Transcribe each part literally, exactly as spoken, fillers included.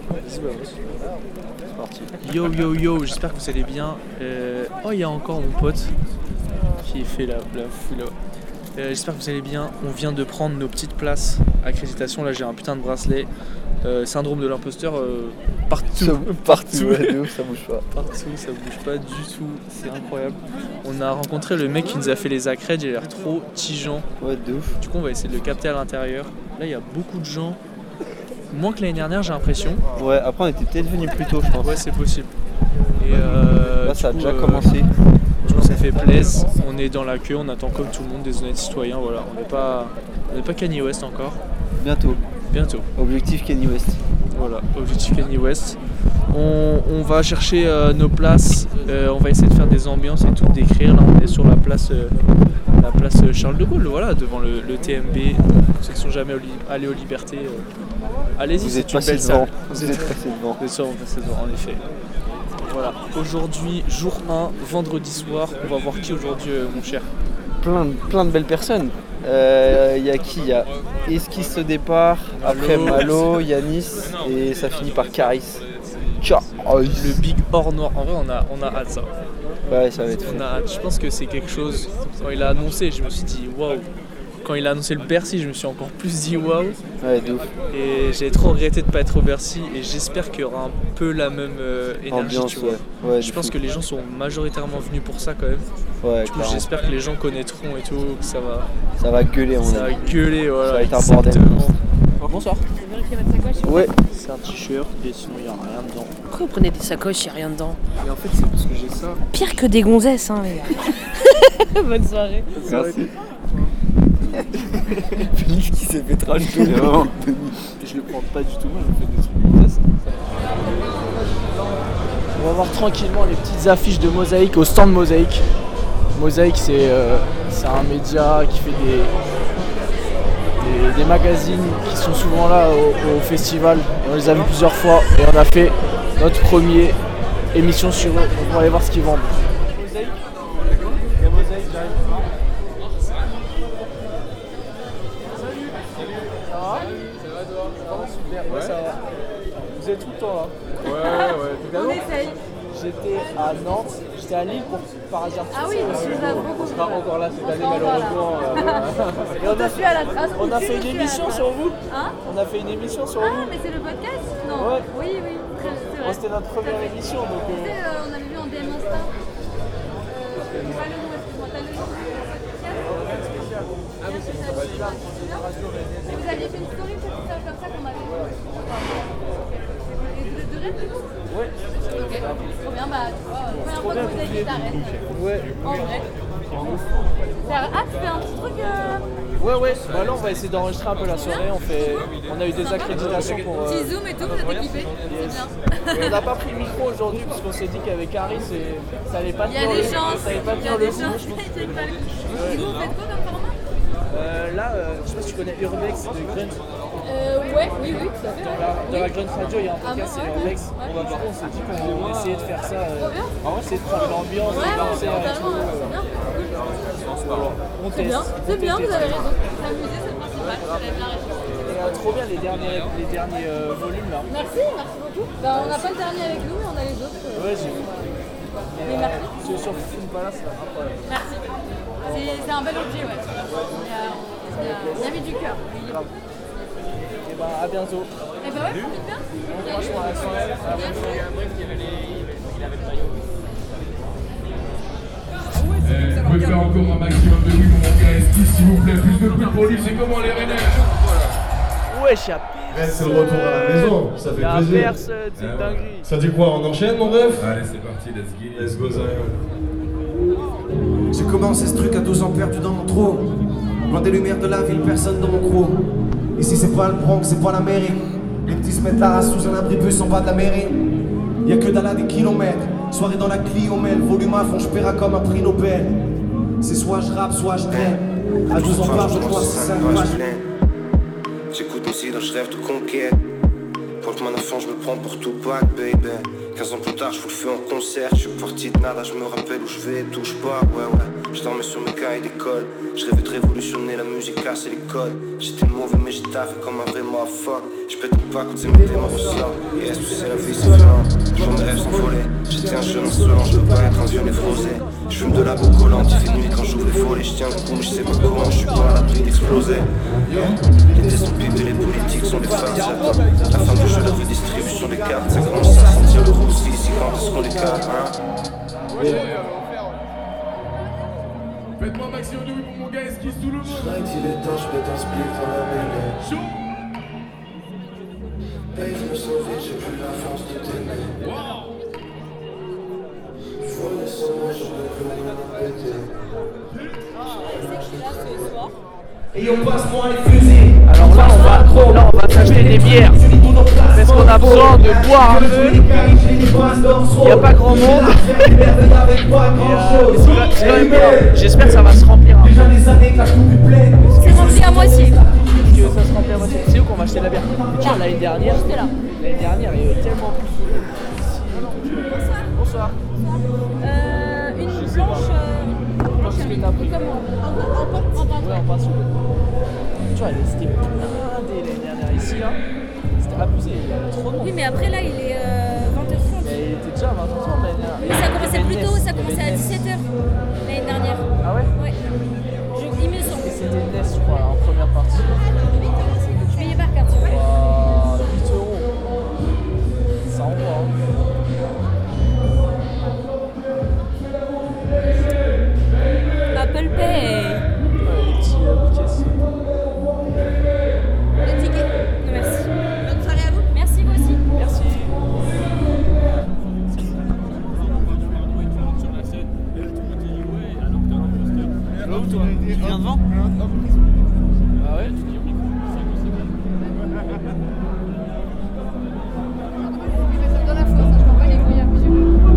C'est parti. Yo yo yo, j'espère que vous allez bien. Euh... Oh, il y a encore mon pote qui fait la, la foule. Euh, j'espère que vous allez bien. On vient de prendre nos petites places. Accréditation, là j'ai un putain de bracelet. Euh, syndrome de l'imposteur euh, partout. Ça, partout, ouais, de ouf, ça bouge pas. Partout, ça bouge pas du tout. C'est incroyable. On a rencontré le mec qui nous a fait les accrèdes. Il a l'air trop tigeant. Ouais, de ouf. Du coup, on va essayer de le capter à l'intérieur. Là, il y a beaucoup de gens. Moins que l'année dernière, j'ai l'impression. Ouais, après on était peut-être venu plus tôt, je pense. Ouais, c'est possible. Et euh, là, ça a coup, déjà euh, commencé. Du coup, ça fait plaisir. On est dans la queue, on attend comme tout le monde, des honnêtes citoyens. Voilà, on n'est pas, on n'est pas Kanye West encore. Bientôt. Bientôt. Objectif Kanye West. Voilà, objectif Kanye West. On, on va chercher euh, nos places. Euh, on va essayer de faire des ambiances et tout, d'écrire. Là, on est sur la place, euh, la place Charles de Gaulle, voilà, devant le, le T M B. Pour ceux qui sont jamais allés aux Libertés, euh, allez-y. Vous c'est êtes une passé belle devant. salle. Vous êtes passé devant. Vous êtes sûrement passé devant, en effet. Voilà, aujourd'hui, jour un, vendredi soir. On va voir qui aujourd'hui, euh, mon cher. Plein de, plein de belles personnes. Il euh, y a qui? Il y a Esquisse au départ, après Malo, Yanis et ça finit par Caris. Le big or noir. En vrai, on a, on a hâte ça. Ouais, ça va être fou. On a hâte. Je pense que c'est quelque chose. Quand il a annoncé, je me suis dit waouh. Quand il a annoncé le Bercy, je me suis encore plus dit waouh. Ouais, de ouf. Et j'ai trop regretté de ne pas être au Bercy. Et j'espère qu'il y aura un peu la même euh, énergie. Ambiance, tu vois. Ouais. Ouais, je pense fou. que les gens sont majoritairement venus pour ça quand même. Ouais, du coup, j'espère que les gens connaîtront et tout. Que ça va. Ça va gueuler, on Ça va gueuler, voilà. Ça va être un bordel. Bonsoir. Ouais. C'est un t-shirt et sinon il n'y a rien dedans. Pourquoi vous prenez des sacoches, il n'y a rien dedans? Et en fait, c'est parce que j'ai ça. Pire que des gonzesses, hein, les gars. Bonne soirée. Merci. Félix qui s'est fait trash tout le temps. Je le prends pas du tout mal, je fais des trucs comme ça. On va voir tranquillement les petites affiches de Mosaïque au stand Mosaïque. Mosaïque, c'est euh, un média qui fait des, des, des magazines qui sont souvent là au, au festival. Et on les a vus plusieurs fois et on a fait notre première émission sur eux. Donc on va aller voir ce qu'ils vendent. Mosaïque, il y a Mosaïque, j'arrive. Ouais, ça va. Vous êtes tout le temps là? Ouais, ouais. On essaye. J'étais à Nantes, j'étais à Lille pour Paradis Artistique. Ah oui, tu nous as beaucoup. On sera encore là cette On année sera encore là. malheureusement. Euh, et on, Je a, suis à la... ah, on a tu- fait je une suis à la émission trace. sur vous. Hein? On a fait une émission sur Ah, vous. mais c'est le podcast? Non. Ouais. Oui, oui, très- c'est Bon, vrai. c'était notre première émission donc. Tu Euh... sais, euh, on avait vu en D M Insta. Euh, j'ai pas le nom, excuse-moi. T'as le nom du podcast? Ah oui, c'est ça. Bah, là, Et vous aviez fait une story, c'est ça, comme ça qu'on avait vu. Et vous êtes de Rennes, du coup? ouais. Ok, trop bien, bah tu vois, première fois que vous avez dit à Rennes. Ouais. En vrai. Ah, tu fais un petit truc euh... Ouais, ouais. Bah là, on va essayer d'enregistrer un peu la soirée. On fait, on a eu des accréditations pour. Euh... Petit zoom et tout, vous êtes équipés, c'est bien. On n'a pas pris le micro aujourd'hui parce qu'on s'est dit qu'avec Harry, ça allait pas Il y a tenir des le- chances, ça allait pas il y tenir a le des coup. chances, il y a pas le coup. Et vous faites quoi comme format? Euh, là, euh, je sais pas si tu connais Urbex de Grunt. Euh, ouais, oui, oui, tout à fait. Dans la, dans la Grunt Radio, il y a un Ah podcast, bon, c'est ouais, Urbex. ouais. On va voir, on s'est dit qu'on essayait de faire ça. Euh, Trop bien. en vrai, c'est de prendre l'ambiance, Ouais, de danser ouais, avec totalement, tout. c'est bien. Voilà. On C'est teste. bien, on c'est bien, teste vous des avez trucs. raison. S'amuser, c'est le principal. J'avais bien raison. Et, euh, trop bien les derniers, les derniers euh, volumes là. Merci, merci beaucoup. Bah, on n'a pas le dernier avec nous, mais on a les autres. euh. Ouais, j'ai vu. Mais merci. Sur, sur Film Palace, là, incroyable. Merci. C'est c'est un bel objet, ouais. Il y a, il y a, il y a mis du cœur. Grave. Et bah, à bientôt. Et bah ouais, profite bien. Franchement, la soirée, à la prochaine. Vous pouvez faire encore un maximum de bruit pour mon gars Esquisse, s'il vous plaît. Plus de bruit pour lui, c'est comment les Rennais? Wesh, y'a C'est le retour à la maison, ça fait y'a plaisir. personne, c'est une dinguerie. Ça dit quoi, on enchaîne mon ref? Allez, c'est parti, let's get it. Let's go, Zion. J'ai commencé ce truc à douze ans perdu dans mon trou. Loin des lumières de la ville, personne dans mon crew. Ici c'est pas le Bronx, c'est pas l'Amérique. Les petits se mettent la race sous un abri bus en bas de la mairie. Y'a que dalle à des kilomètres. Soirée dans la Cliomel, volume à fond, j'paierai comme un prix Nobel. C'est soit je rappe, soit je traîne. À douze ans par je crois c'est cinq pages. J'écoute aussi dans je rêve de conquête. Pour le enfant, je me prends pour Tupac, baby. quinze ans plus tard, je vous le fais en concert. Je suis parti de nada, je me rappelle où je vais, touche pas, ouais, ouais. Je dormais sur mes cahiers d'école. Je rêvais de révolutionner la musique, casser les codes. J'étais mauvais, mais j'ai taffé comme un vrai motherfucker. Je pète pas quand c'est mes démons ressort. Yes, tout la vie c'est violent. Je vois mes rêves s'envoler. Je tiens jeune insolent, je veux pas être un vieux névrosé. Je fume de la boue collante, il fait nuit quand j'ouvre les volets. Je tiens le coup, je sais pas comment, je suis pas à l'abri d'exploser. Les dés sont pipes et les politiques sont les femmes. J'attends la fin du jeu, la redistribution des cartes. Ça commence à sentir le roussi, ici quand est-ce qu'on les cadre, hein. Faites-moi maximum de bruit pour mon gars esquisse tout le monde. Il est temps, je mets un split dans la mêlée. Paye, je me sens vite, j'ai plus la force de t'aimer. Je vois les sommets, je ne peux rien arrêter. Et on passe moins les fusils. Alors là, on va, là, on va s'acheter des bières. Parce qu'on a besoin de boire un peu. Il n'y a pas grand monde. Et, euh, c'est quand même bien. J'espère que ça va se remplir un peu. C'est rempli à moitié. Est-ce que ça se remplit à moitié? C'est où qu'on va acheter la bière? Tu vois, l'année dernière, C'était là. l'année dernière, il y avait tellement plus. Bonsoir. Euh, une blanche. Euh, Qu'est-ce que t'as pris? comme moi. En pente. En pente. Ouais, en pinceau. Tu vois, c'était blindé l'année dernière ici, là. C'était abusé, il y avait trop de monde. Oui, mais après là, il est euh, vingt heures trente. Il était déjà à vingt heures trente l'année dernière. Mais ça commençait plus tôt, ça commençait à dix-sept heures l'année dernière. Ah ouais? Ouais. Je, il me semble. Et c'était Ness, je crois, en première partie. Je payais par carte, tu vois. Waouh, huit euros. Ça envoie, hein. Apple Pay. Ouais, les petits euh, bouquets. Le ticket. Non, merci. Bonne soirée à vous. Merci, vous aussi. Merci. Tu viens devant? Ah ouais? Dans la foi, ça, je prends pas les couilles à plusieurs.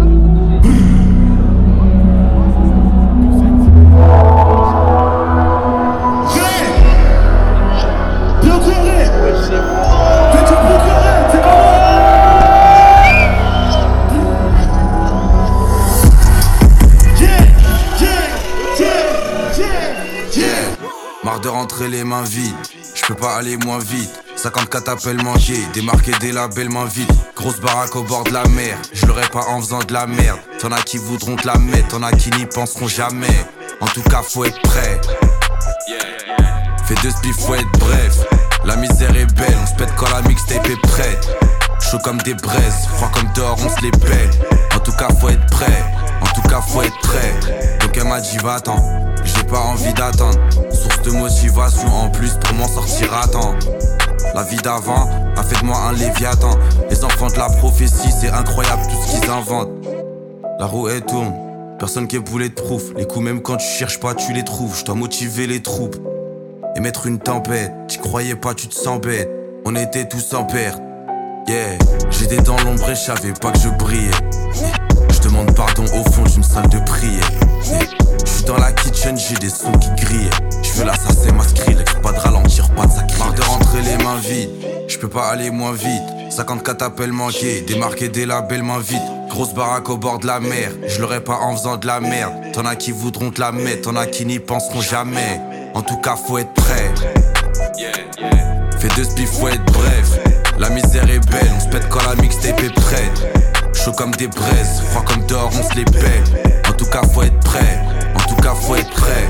Marre de rentrer les mains vides, je peux pas aller moins vite. cinquante-quatre appels manqués, démarqués des labels main vide. Grosse baraque au bord de la mer, je l'aurais pas en faisant de la merde. T'en as qui voudront te la mettre, t'en as qui n'y penseront jamais. En tout cas faut être prêt. Fais deux spliffs, faut être bref. La misère est belle, on se pète quand la mixtape est prête. Chaud comme des braises, froid comme dehors, on se les pète. En tout cas faut être prêt, en tout cas faut être prêt. Donc elle m'a dit va-t'en, j'ai pas envie d'attendre. Source de motivation en plus pour m'en sortir à temps. La vie d'avant a fait de moi un léviathan. Les enfants de la prophétie, c'est incroyable tout ce qu'ils inventent. La roue elle tourne, personne qui est bulletproof. Les coups même quand tu cherches pas tu les trouves. Je dois motiver les troupes et mettre une tempête. T'y croyais pas tu te sens bête. On était tous en perte. Yeah, j'étais dans l'ombre et je savais pas que je brillais. Je demande pardon au fond d'une salle de prière. Je suis dans la kitchen, j'ai des sons qui grillent. Je veux l'assassin, ma Skrillex, pas de ralentir, pas de sacrilège. Marre de rentrer les mains vides, je peux pas aller moins vite. cinquante-quatre appels manqués, démarqués des labels main vide. Grosse baraque au bord de la mer, je l'aurais pas en faisant de la merde. T'en as qui voudront te la mettre, t'en as qui n'y penseront jamais. En tout cas faut être prêt. Fais deux spliffs, faut être bref. La misère est belle, on se pète quand la mixtape est prête. Chaud comme des braises, froid comme dehors, on se les pète. En tout cas faut être prêt, en tout cas faut être prêt.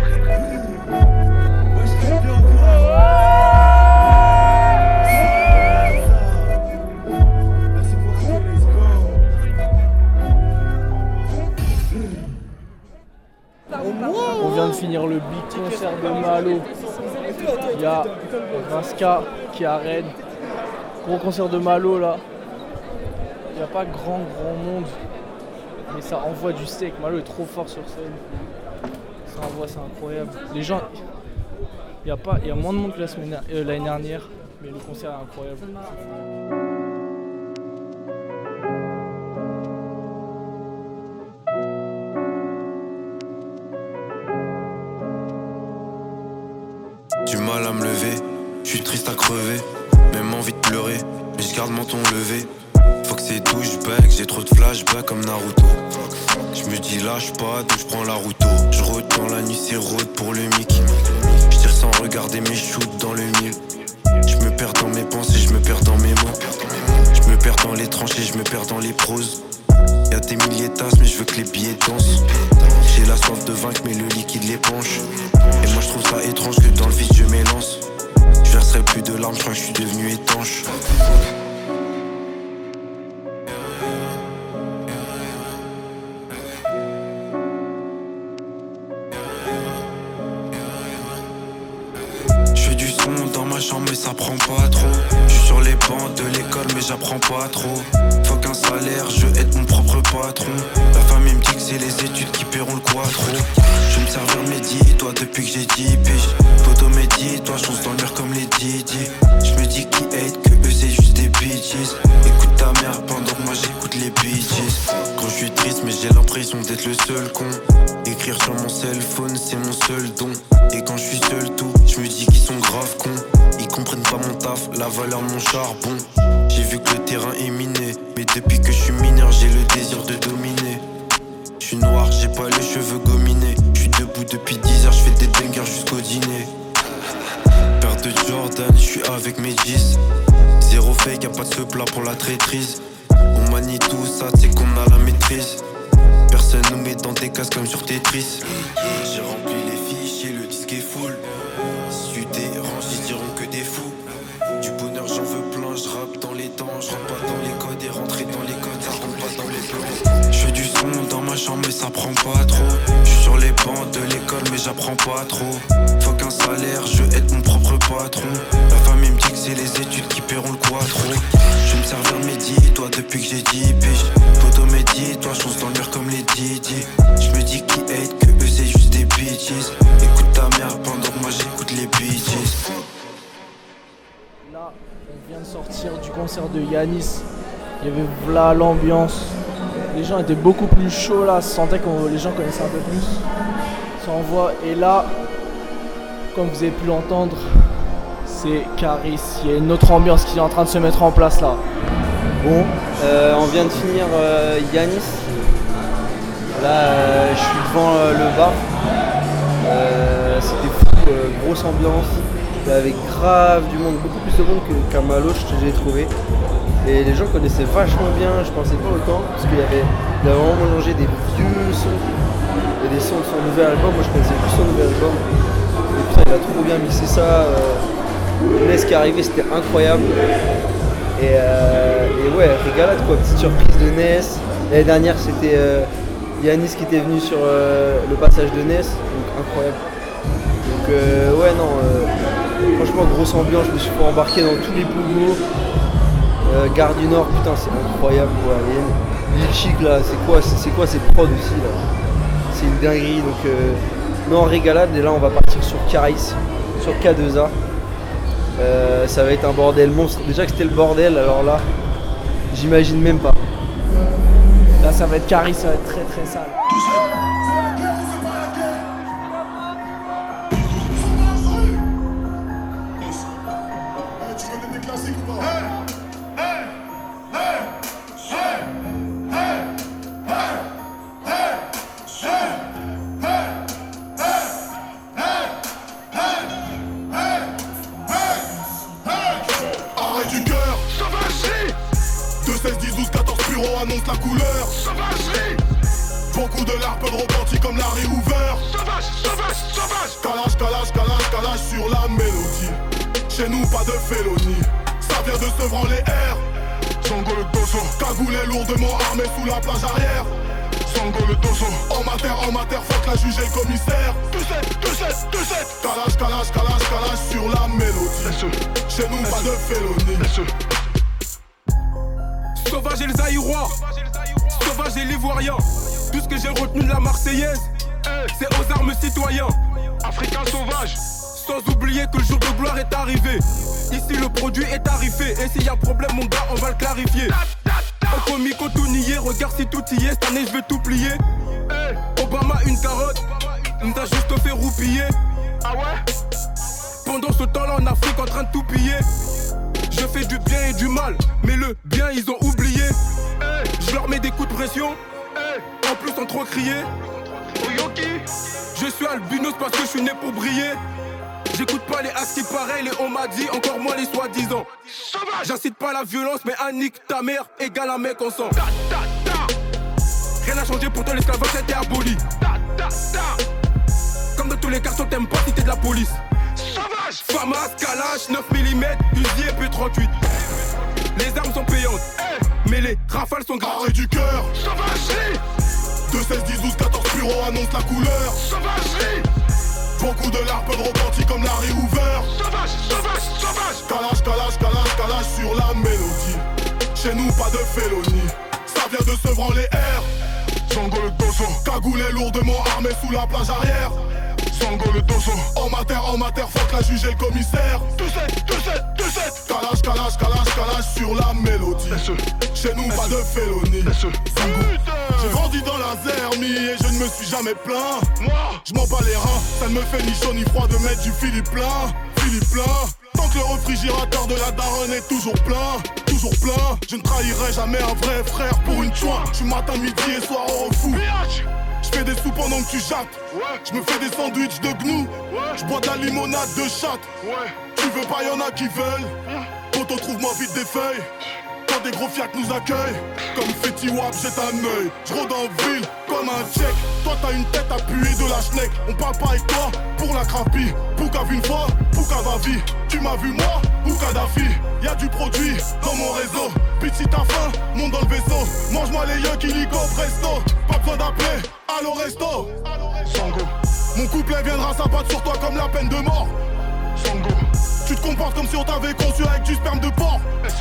On vient de finir le big concert de Malo. Il y a Raska qui arrête. Gros concert de Malo là. Il n'y a pas grand grand monde. Mais ça envoie du steak. Malo est trop fort sur scène. Ça envoie, c'est incroyable. Les gens. Il y a pas, il y a moins de monde que la semaine, euh, l'année dernière. Mais le concert est incroyable. Du mal à me lever, je suis triste à crever, même envie de pleurer, mais je garde mon ton levé. Faut que c'est douchebag, j'ai trop de flashbacks comme Naruto. Je me dis lâche pas, donc je prends la route. Je retourne la nuit, c'est road pour le Mickey. Je tire sans regarder mes shoots dans le mille. Je me perds dans mes pensées, je me perds dans mes mots. Je me me perds dans les tranchées, je me perds dans les proses. Y'a des milliers de tasses mais je veux que les billets dansent. J'ai la soif de vaincre mais le liquide les penche. Et moi je trouve ça étrange que dans le vide je m'élance. Je verserai plus de larmes, je crois que je suis devenu étanche. Dans ma chambre mais ça prend pas trop. Je suis sur les bancs de l'école mais j'apprends pas trop. Faut qu'un salaire, je aide mon propre patron. La famille me dit que c'est les études qui paieront le quattro. Je me servir mes dix, toi depuis que j'ai dix piges. Poto me dit, toi je fonce dans le mur comme les Didi. Je me dis qui hate, que eux c'est juste des bitches. Écoute ta mère pendant que moi j'écoute les bitches. Quand je suis triste mais j'ai l'impression d'être le seul con. Écrire sur mon cell phone c'est mon seul don. Et quand je suis seul tout, je me dis qu'ils sont grave cons. Ils comprennent pas mon taf, la valeur de mon charbon. J'ai vu que le terrain est miné, mais depuis que je suis mineur j'ai le désir de dominer. Je suis noir, j'ai pas les cheveux gominés. Je suis debout depuis dix heures, je fais des bangers jusqu'au dîner. Paire de Jordan, je suis avec mes dix. Zéro fake, y'a pas de ce plat pour la traîtrise. On manie tout ça, c'est qu'on a la maîtrise. Personne nous met dans des cases comme sur Tetris. J'ai rempli les fichiers, le disque est full. Si tu déranges, ils diront que des fous. Du bonheur j'en veux plein, je rappe dans les temps. Je rentre pas dans les codes et rentrer dans les codes, ça rentre pas dans les plans. Je fais du son dans ma chambre mais ça prend pas trop. Je suis sur les bancs de l'école mais j'apprends pas trop. Faut qu'un salaire, je aide mon propre patron. La famille me dit que c'est les études qui paieront le quattro. Je vais me servir mes dix, toi depuis que j'ai dix piges. Poto me dit, toi je fonce dans le mur comme les Didi. Je me dis qui hate, que eux c'est juste des bitches. Écoute ta mère pendant que moi j'écoute les bitches. Là, on vient de sortir du concert de Yanis. Il y avait là l'ambiance. Les gens étaient beaucoup plus chauds là. Ça sentait que les gens connaissaient un peu plus. Ça envoie. Et là, comme vous avez pu l'entendre, c'est Caris. Il y a une autre ambiance qui est en train de se mettre en place là. Bon, euh, on vient de finir euh, Yanis. Là, euh, je suis devant euh, le bar. Euh, C'était fou, euh, grosse ambiance. Avec grave du monde, beaucoup plus de monde que- qu'à Malo, je l'ai trouvé. Et les gens connaissaient vachement bien, je pensais pas autant, parce qu'il y avait, il a vraiment mélangé des vieux sons et des sons de son nouvel album. Moi je connaissais plus son nouvel album. Et putain, il a trop bien mixé ça. Euh, Ness qui est arrivé, c'était incroyable. Et, euh, et ouais, régalade quoi, petite surprise de Ness. L'année dernière c'était euh, Yanis qui était venu sur euh, le passage de Ness, donc incroyable. Donc euh, ouais non, euh, franchement grosse ambiance, je me suis fait embarquer dans tous les pougos. Euh, Gare du Nord, putain c'est incroyable quoi. Il y a une- Lil Chic là, c'est quoi, c'est c'est quoi ces prods aussi là. C'est une dinguerie donc euh, non régalade et là on va partir sur Caris, sur K deux A. Euh, ça va être un bordel monstre. Déjà que c'était le bordel, alors là, j'imagine même pas. Là, ça va être Caris, ça va être très très sale. Arrêt du cœur, sauvagerie. deux, seize, dix, douze, quatorze bureaux annonce la couleur. Sauvagerie. Beaucoup de larmes, peu de repentis comme Larry Hoover. Sauvage, sauvage, sauvage. Calage, calage, calage, calage sur la mélodie. Chez nous, pas de félonie. Ça vient de se branler air. Django le dosso. Cagoulé lourdement armé sous la plage arrière. Django le dosso. En matière, en matière, faut que la juge et le commissaire. deux sept, deux sept, deux sept. Calage, calage, calage, calage sur la mélodie. Chez nous, pas de félonie. Sauvage et les Aïrois, sauvage et l'ivoirien. Tout ce que j'ai retenu de la Marseillaise, c'est aux armes citoyens. Africain sauvage, sans oublier que le jour de gloire est arrivé. Ici le produit est tarifé, et s'il y a problème mon gars on va le clarifier. Au comico tout nier, regarde si tout y est, cette année je vais tout plier. Obama une carotte, nous a juste fait roupiller. Ah ouais? Pendant ce temps là en Afrique en train de tout piller. Je fais du bien et du mal, mais le bien ils ont oublié. Je leur mets des coups de pression, en plus sans trop crier. Je suis albinos parce que je suis né pour briller. J'écoute pas les as qui pareil, les on m'a dit, encore moins les soi-disant. J'incite pas la violence, mais un nique ta mère égale un mec en sang. Ta, ta, ta. Rien n'a changé, pourtant l'esclavage a été aboli. Ta, ta, ta. Comme dans tous les quartiers, t'aimes pas si t'es de la police. Sauvage. Famas, Kalash, neuf millimètres, Uzi et P trente-huit. Les armes sont payantes, mais les rafales sont gratuites. Arrêt du cœur, sauvagerie. Deux, seize, dix, douze, quatorze, bureau annonce la couleur. Sauvagerie. Beaucoup de larmes, peu de repentis comme Larry Hoover. Sauvage, sauvage, sauvage. Kalash, Kalash, Kalash, Kalash sur la mélodie. Chez nous, pas de félonie. Ça vient de Sevran les airs. Sango le dosso. Cagoulé lourdement armé sous la plage arrière. Sango le dosso. En mater, en mater, fuck la juge et le commissaire. deux sept, deux sept, deux sept. Kalash, Kalash, Kalash, Kalash sur la mélodie. Chez nous, pas de félonie. J'ai grandi dans la zermie et je ne me suis jamais plaint. Moi, je m'en bats les reins. Ça ne me fait ni chaud ni froid de mettre du Philippe plein. Philippe plein. Tant que le réfrigérateur de la daronne est toujours plein, toujours plein. Je ne trahirai jamais un vrai frère pour une chouin. Je suis matin, midi et soir au refou. Je fais des sous pendant que tu jattes. Je me fais des sandwichs de gnou. Je bois de la limonade de chatte. Tu veux pas, y'en a qui veulent. Quand on trouve moi vite des feuilles. Quand des gros fiacs nous accueillent. Comme Fetty Wap, jette un œil. Je rôde en ville comme un tchèque. Toi t'as une tête appuyée de la schneck. On parle pas avec toi pour la crapie. Pouka vu une fois, Pouka va vie. Tu m'as vu moi ou Kadhafi. Y'a du produit dans mon réseau. Bitch si t'as faim, monte dans le vaisseau. Mange-moi les yeux illico presto. Pas besoin d'appeler, allo resto. Sango. Mon couplet viendra s'abattre sur toi comme la peine de mort. Sango. Tu te comportes comme si on t'avait conçu avec du sperme de porc.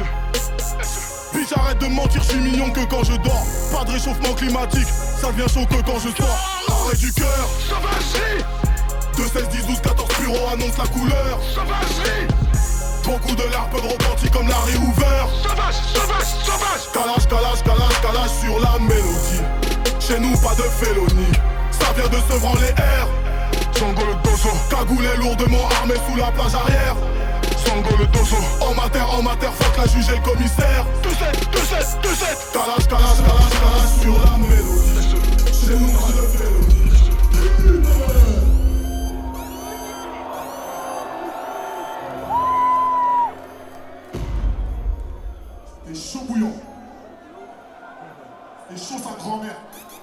Bitch arrête de mentir, je suis mignon que quand je dors. Pas de réchauffement climatique, ça devient chaud que quand je sors. Arrêt du cœur, sauvagerie. Deux, seize, dix, douze, quatorze, bureau annonce la couleur. Sauvagerie. Beaucoup de larmes, peu de repentis comme Larry Hoover. Sauvage, sauvage, sauvage. Kalash, Kalash, Kalash, Kalash sur la mélodie. Chez nous pas de félonie. Ça vient de Sevran les airs. Sango le dosso. Cagoulé lourdement armé sous la plage arrière. Sango le dosso. En mater, en mater, fuck la juge et le commissaire. deux sept, deux sept, deux sept. Kalash, Kalash, Kalash, Kalash sur la mélodie. Chez nous pas de félonie. T'es chaud bouillant. T'es chaud sa grand-mère.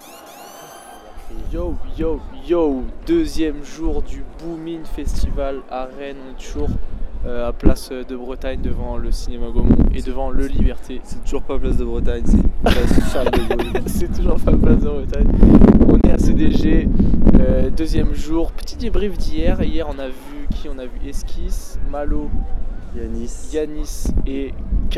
Yo, yo, yo, deuxième jour du Boomin Festival à Rennes. On est toujours euh, à Place de Bretagne devant le cinéma Gaumont et devant le Liberté. C'est toujours pas Place de Bretagne, c'est Place Charles de Gaulle. C'est toujours pas Place de Bretagne. On est à C D G, euh, deuxième jour. Petit débrief d'hier. Hier, on a vu qui? On a vu Esquisse, Malo, Yanis, Yanis et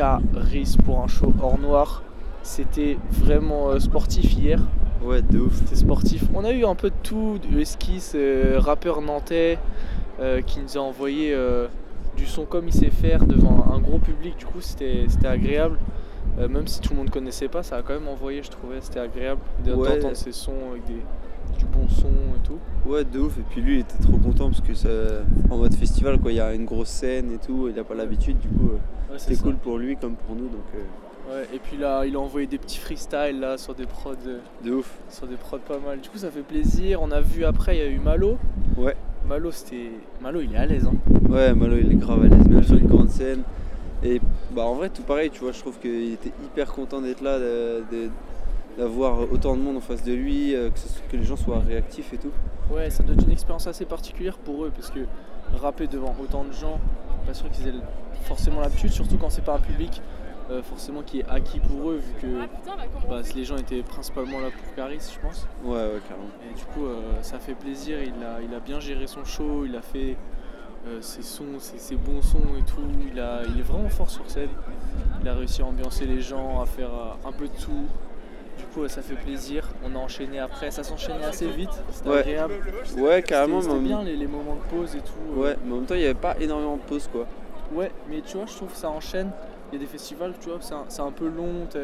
Caris pour un show hors noir. C'était vraiment euh, sportif hier. Ouais, de ouf. C'était sportif. On a eu un peu de tout, de Esquisse, euh, rappeur nantais, euh, qui nous a envoyé euh, du son comme il sait faire devant un gros public. Du coup, c'était, c'était agréable. Euh, même si tout le monde connaissait pas, ça a quand même envoyé, je trouvais. C'était agréable d'entendre ouais. ses sons avec des, du bon son et tout. Ouais, de ouf. Et puis lui, il était trop content parce que ça, en mode festival, quoi, il y a une grosse scène et tout. Il a pas l'habitude, du coup, euh, ouais, c'était cool pour lui comme pour nous. Donc, euh... Ouais, et puis là, il a envoyé des petits freestyles là sur des prods. De ouf. Sur des prods pas mal. Du coup, ça fait plaisir. On a vu après, il y a eu Malo. Ouais. Malo, c'était. Malo, il est à l'aise. Hein. Ouais, Malo, il est grave à l'aise, même sur une grande scène. Et bah, en vrai, tout pareil, tu vois, je trouve qu'il était hyper content d'être là, de, de, d'avoir autant de monde en face de lui, que, ce, que les gens soient réactifs et tout. Ouais, ça doit être une expérience assez particulière pour eux, parce que rapper devant autant de gens, pas sûr qu'ils aient forcément l'habitude, surtout quand c'est pas un public. Euh, forcément qui est acquis pour eux vu que bah, les gens étaient principalement là pour Caris, je pense. Ouais, ouais, carrément. Et du coup, euh, ça fait plaisir. Il a, il a bien géré son show, il a fait euh, ses sons, ses, ses bons sons et tout. Il, a, il est vraiment fort sur scène. Il a réussi à ambiancer les gens, à faire euh, un peu de tout. Du coup, euh, ça fait plaisir. On a enchaîné après, ça s'enchaînait assez vite. C'était ouais. agréable. Ouais, carrément. C'était, c'était mais bien les, les moments de pause et tout. Ouais, mais en même temps, il n'y avait pas énormément de pause, quoi. Ouais, mais tu vois, je trouve que ça enchaîne. Il y a des festivals, tu vois, c'est un, c'est un peu long, t'as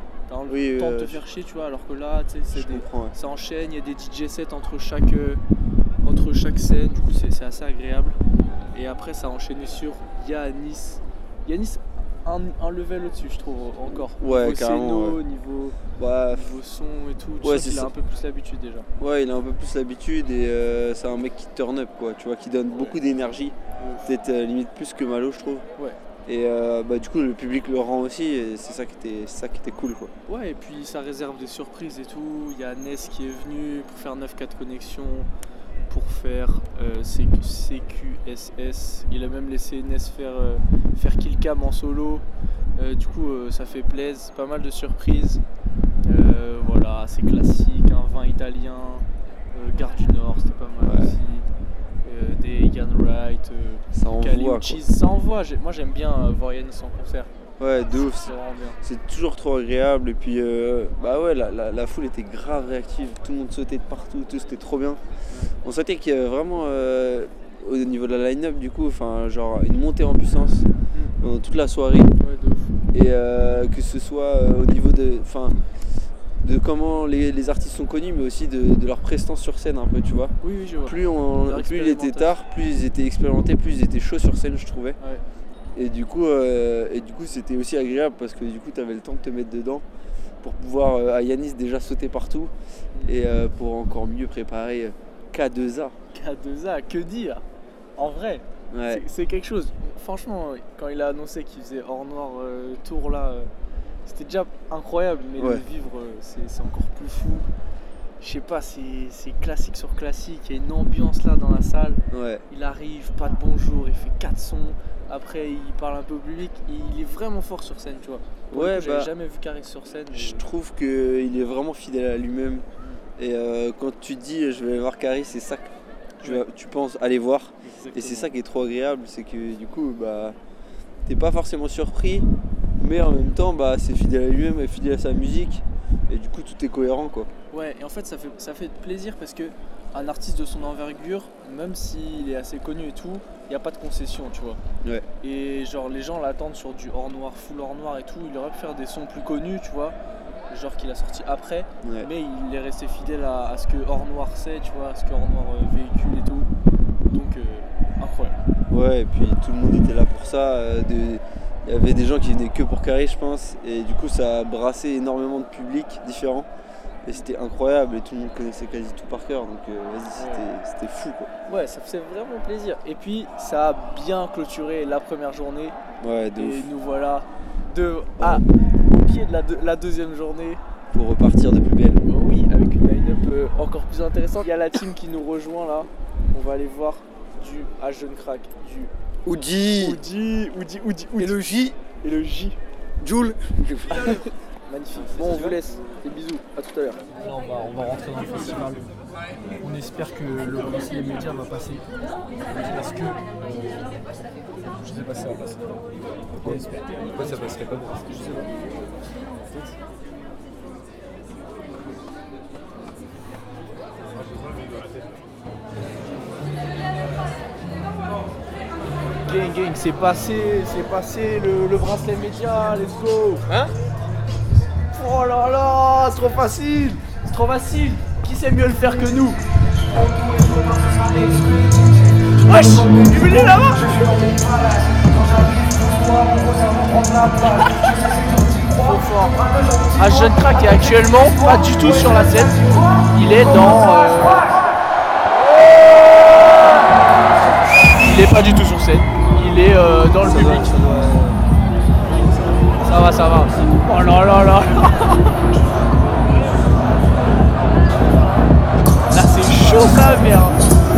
le oui, temps euh, de te faire chier, tu vois, alors que là, tu sais, c'est des, comprends, ouais. ça enchaîne, il y a des D J sets entre chaque, euh, entre chaque scène, du coup c'est, c'est assez agréable. Et après, ça a enchaîné sur Yanis. Yanis, un, un level au-dessus, je trouve, encore. Ouais, niveau carrément. scéno, Ouais. niveau, Bah, niveau son et tout. Tu ouais, sens c'est qu'il a ça. un peu plus l'habitude déjà. Ouais, il a un peu plus l'habitude et euh, c'est un mec qui turn up, quoi, tu vois, qui donne beaucoup d'énergie. Peut-être euh, limite plus que Malo, je trouve. Ouais. Et euh, bah, du coup, le public le rend aussi et c'est ça qui était, c'est ça qui était cool, quoi. Ouais, et puis ça réserve des surprises et tout. Il y a Ness qui est venu pour faire neuf quatre connexions, pour faire euh, C Q, C Q S S. Il a même laissé Ness faire, euh, faire Killcam en solo. Euh, du coup, euh, ça fait plaisir. Pas mal de surprises. Euh, voilà, c'est classique. Un vin italien, euh, Gare du Nord, c'était pas mal Ouais. aussi. Euh, des Ian Wright, euh, Ça envoie, Kali quoi. Uchis. Ça envoie. J'ai- Moi, j'aime bien euh, voir Yanis en concert. Ouais, de ouf. C'est vraiment bien. C'est toujours trop agréable et puis euh, bah ouais la, la, la foule était grave réactive, tout le monde sautait de partout, tout c'était trop bien. On sentait qu'il y avait vraiment euh, au niveau de la line-up du coup, enfin genre une montée en puissance pendant toute la soirée. Ouais, de ouf. Et euh, que ce soit euh, au niveau de, enfin, de comment les, les artistes sont connus mais aussi de, de leur prestance sur scène un peu tu vois. Oui, oui, je vois. Plus, on, Leur plus il était expérimentation. tard, plus ils étaient expérimentés, plus ils étaient chauds sur scène je trouvais. Ouais. Et du coup, euh, et du coup, c'était aussi agréable parce que du coup, tu avais le temps de te mettre dedans pour pouvoir euh, à Yanis déjà sauter partout et euh, pour encore mieux préparer euh, K deux A. K deux A, que dire? En vrai, Ouais. c'est- c'est quelque chose. Franchement, quand il a annoncé qu'il faisait hors noir euh, tour là, euh, c'était déjà incroyable, mais Ouais. le vivre, euh, c'est c'est encore plus fou. Je sais pas, c'est c'est classique sur classique. Il y a une ambiance là dans la salle. Ouais. Il arrive, pas de bonjour, il fait quatre sons. Après, il parle un peu au public. Il est vraiment fort sur scène, tu vois. Pour le Ouais, coup, j'avais bah, jamais vu Caris sur scène. Je trouve qu'il est vraiment fidèle à lui-même. Et euh, quand tu te dis je vais aller voir Caris, c'est ça que tu, vas- tu penses aller voir. Et c'est ça qui est trop agréable, c'est que du coup, bah, t'es pas forcément surpris, mais en même temps, bah, c'est fidèle à lui-même et fidèle à sa musique. Et du coup, tout est cohérent, quoi. Ouais, et en fait, ça fait, ça fait plaisir parce que un artiste de son envergure, même s'il est assez connu et tout, il n'y a pas de concession, tu vois. Ouais. Et genre, les gens l'attendent sur du hors noir, full hors noir et tout. Il aurait pu faire des sons plus connus, tu vois, genre qu'il a sorti après, Ouais. mais il est resté fidèle à, à ce que hors noir c'est, tu vois, à ce que hors noir euh, véhicule et tout. Donc, euh, incroyable. Ouais, et puis tout le monde était là pour ça. euh, de- Il y avait des gens qui venaient que pour Caris, je pense. Et du coup, ça a brassé énormément de publics différents. Et c'était incroyable. Et tout le monde connaissait quasi tout par cœur. Donc, euh, vas-y, c'était- c'était fou, quoi. Ouais, ça faisait vraiment plaisir. Et puis, ça a bien clôturé la première journée. Ouais, de Et ouf. nous voilà de, à, au pied de la, deux- la deuxième journée. Pour repartir de plus belle. Oh oui, avec une line-up euh, encore plus intéressante. Il y a la team qui nous rejoint là. On va aller voir du à Jeune Crack, du Oudi Oudi, Oudi, Oudi, Oudi. Et le J Et le J. Joule Magnifique. Bon, on vous laisse. Des bisous. À tout à l'heure. Là, on va, on va rentrer dans le festival. On espère que le bracelet média va passer. Parce que. Je sais pas si ça va passer. On espère. Pourquoi ça passerait pas? Je sais pas. Gang, gang, c'est passé, c'est passé le, le bracelet média, let's go. Hein? Oh là là, c'est trop facile, c'est trop facile. Qui sait mieux le faire que nous? Wesh, il est là-bas. Trop fort. Un jeune crack est actuellement pas du tout sur la scène. Il est dans. euh, Il est pas du tout sur scène. Il est euh, dans le public. Ça va, ça va. Oh là là là. Là c'est chaud quand même, merde.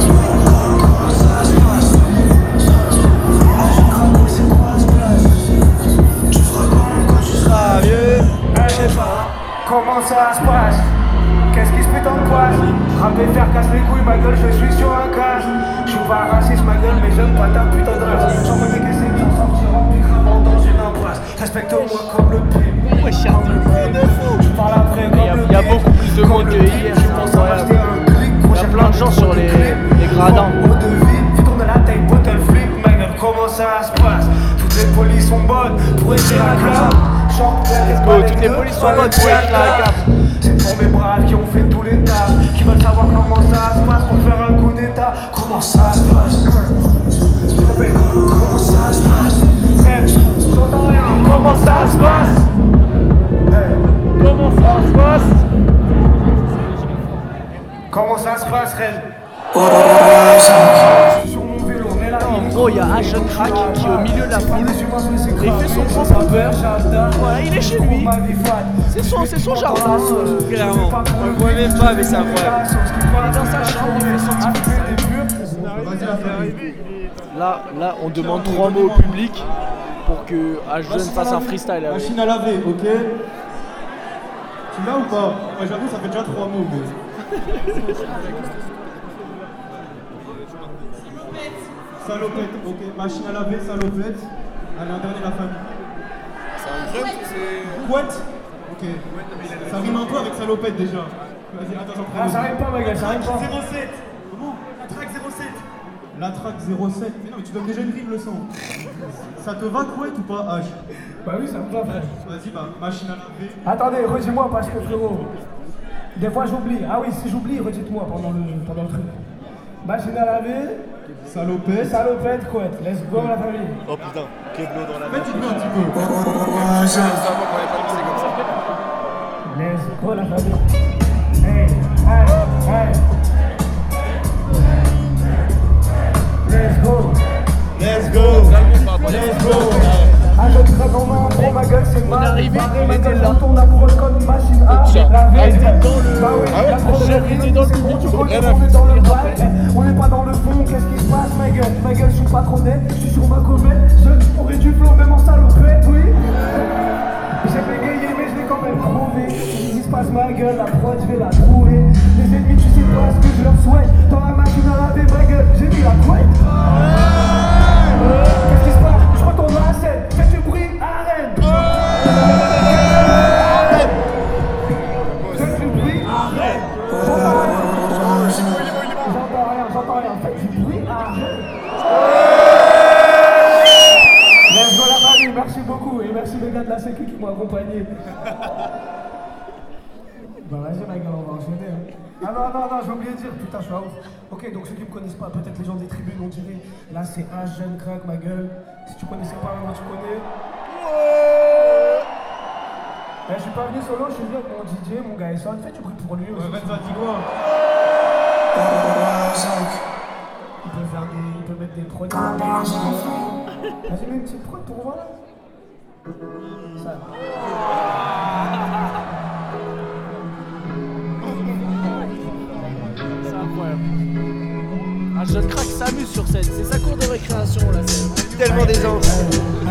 Ah vieux, je sais pas comment ça se passe. Qu'est-ce qui se fait en poisse? Rapper, faire casse les couilles, ma gueule, je suis sur un casse. Je suis pas raciste, ma gueule, mais j'aime pas ta putain de race. J'en connais que c'est qui en sortiront plus gravement dans une impasse. Respecte-moi comme le pire. Ouais, Charles, de fou. Je parle après comme le Il y a beaucoup plus de monde que hier, c'est incroyable. Il y a plein de gens sur les, les gradins. Eau de vie, tu tournes la taille, bottle flip, ma gueule, comment ça se passe? Toutes les polices sont bonnes pour écrire la clap. Let's go, toutes les polices sont bonnes pour écrire la clap. C'est pour mes braves qui ont fait tous les tas, qui veulent savoir comment ça se passe pour faire un coup d'état. Comment ça se passe? Comment ça se passe? j'entends rien. Comment ça se passe? Hey. Comment ça se passe? Comment ça se passe, Ren? En gros, il y a un jeune crack qui est au milieu de la foule et il fait son propre beurre. Voilà, il est chez lui. C'est son, c'est son jardin. Clairement. On le voit même pas, mais c'est incroyable. Il est dans sa chambre, il fait son petit freestyle. Là, là, on demande trois mots au public pour que Ashden fasse un freestyle. Machine à laver, ok? Tu l'as ou pas? Ouais, j'avoue, ça fait déjà trois mots, mais... Salopette, ok. Machine à laver, salopette. Allez, un dernier, la famille. C'est un grunt ou c'est... Couette? Ok. Ça rime un peu avec salopette déjà. Vas-y, attends, j'en prends. Ah, ça rime pas, ma gueule, ça rime pas. zéro sept. Comment? La track zéro sept. La track zéro sept. Mais non, mais tu donnes déjà une rime, le son. Ça te va, couette ou pas, H? Bah oui, ça me va, frère. Vas-y, bah, machine à laver. Attendez, redis-moi parce que, frérot, des fois j'oublie. Ah oui, si j'oublie, redites-moi pendant le, pendant le truc. Machine à laver. Salopette. Salopette, couette. Let's go, la famille. Oh putain, Keblo dans la main. Faites-le un petit peu. Let's go, la famille. Hey, hey, hey. Let's go. Let's go. Let's go. Un jeune crack en main, oh ma gueule, c'est mal. On est arrivé, on était là. On approche comme une machine à laver. dans le... Bah oui, Ah ouais, la j'ai été dans le public, tu tu connais, rien on à est dans le vibe. On est pas dans le fond, qu'est-ce qui se passe, ma gueule? Ma gueule, je suis pas trop net, je suis sur ma comète. Je aurais du flow, même en salopette, oui. J'ai bégayé, mais je l'ai quand même trouvé. Qu'est-ce qui se passe, ma gueule? La prod, je vais la trouver. Les ennemis, tu sais pas ce que je leur souhaite. Dans la machine à laver, ma gueule, j'ai mis la couette. Qu'est-ce qui se passe? Je retourne à la scène, fais du bruit, arrête. Fais du bruit, arrête. J'entends rien, j'entends rien, fais du bruit, arrête. Let's go la famille, merci beaucoup et merci les gars de la sécu qui m'ont accompagné. Bah vas-y ma gueule, on va enchaîner. Hein. Ah non, non, non, j'ai oublié de dire, putain, je suis à ouf. Ok, donc ceux qui me connaissent pas, peut-être les gens des tribunes, on dirait, là c'est un jeune crack, ma gueule. Si tu connaissais pas, maintenant tu connais. Eh, je suis pas venu solo, je suis venu avec mon D J, mon gars Esson, fais du bruit pour lui aussi. Ouais, vas-y, dis-moi. Il peut faire des, il peut mettre des prods. Vas-y, mets une petite prod pour voir là. Ça. C'est incroyable. Un jeune crack s'amuse sur scène, c'est sa cour de récréation là. C'est tellement d'aisance.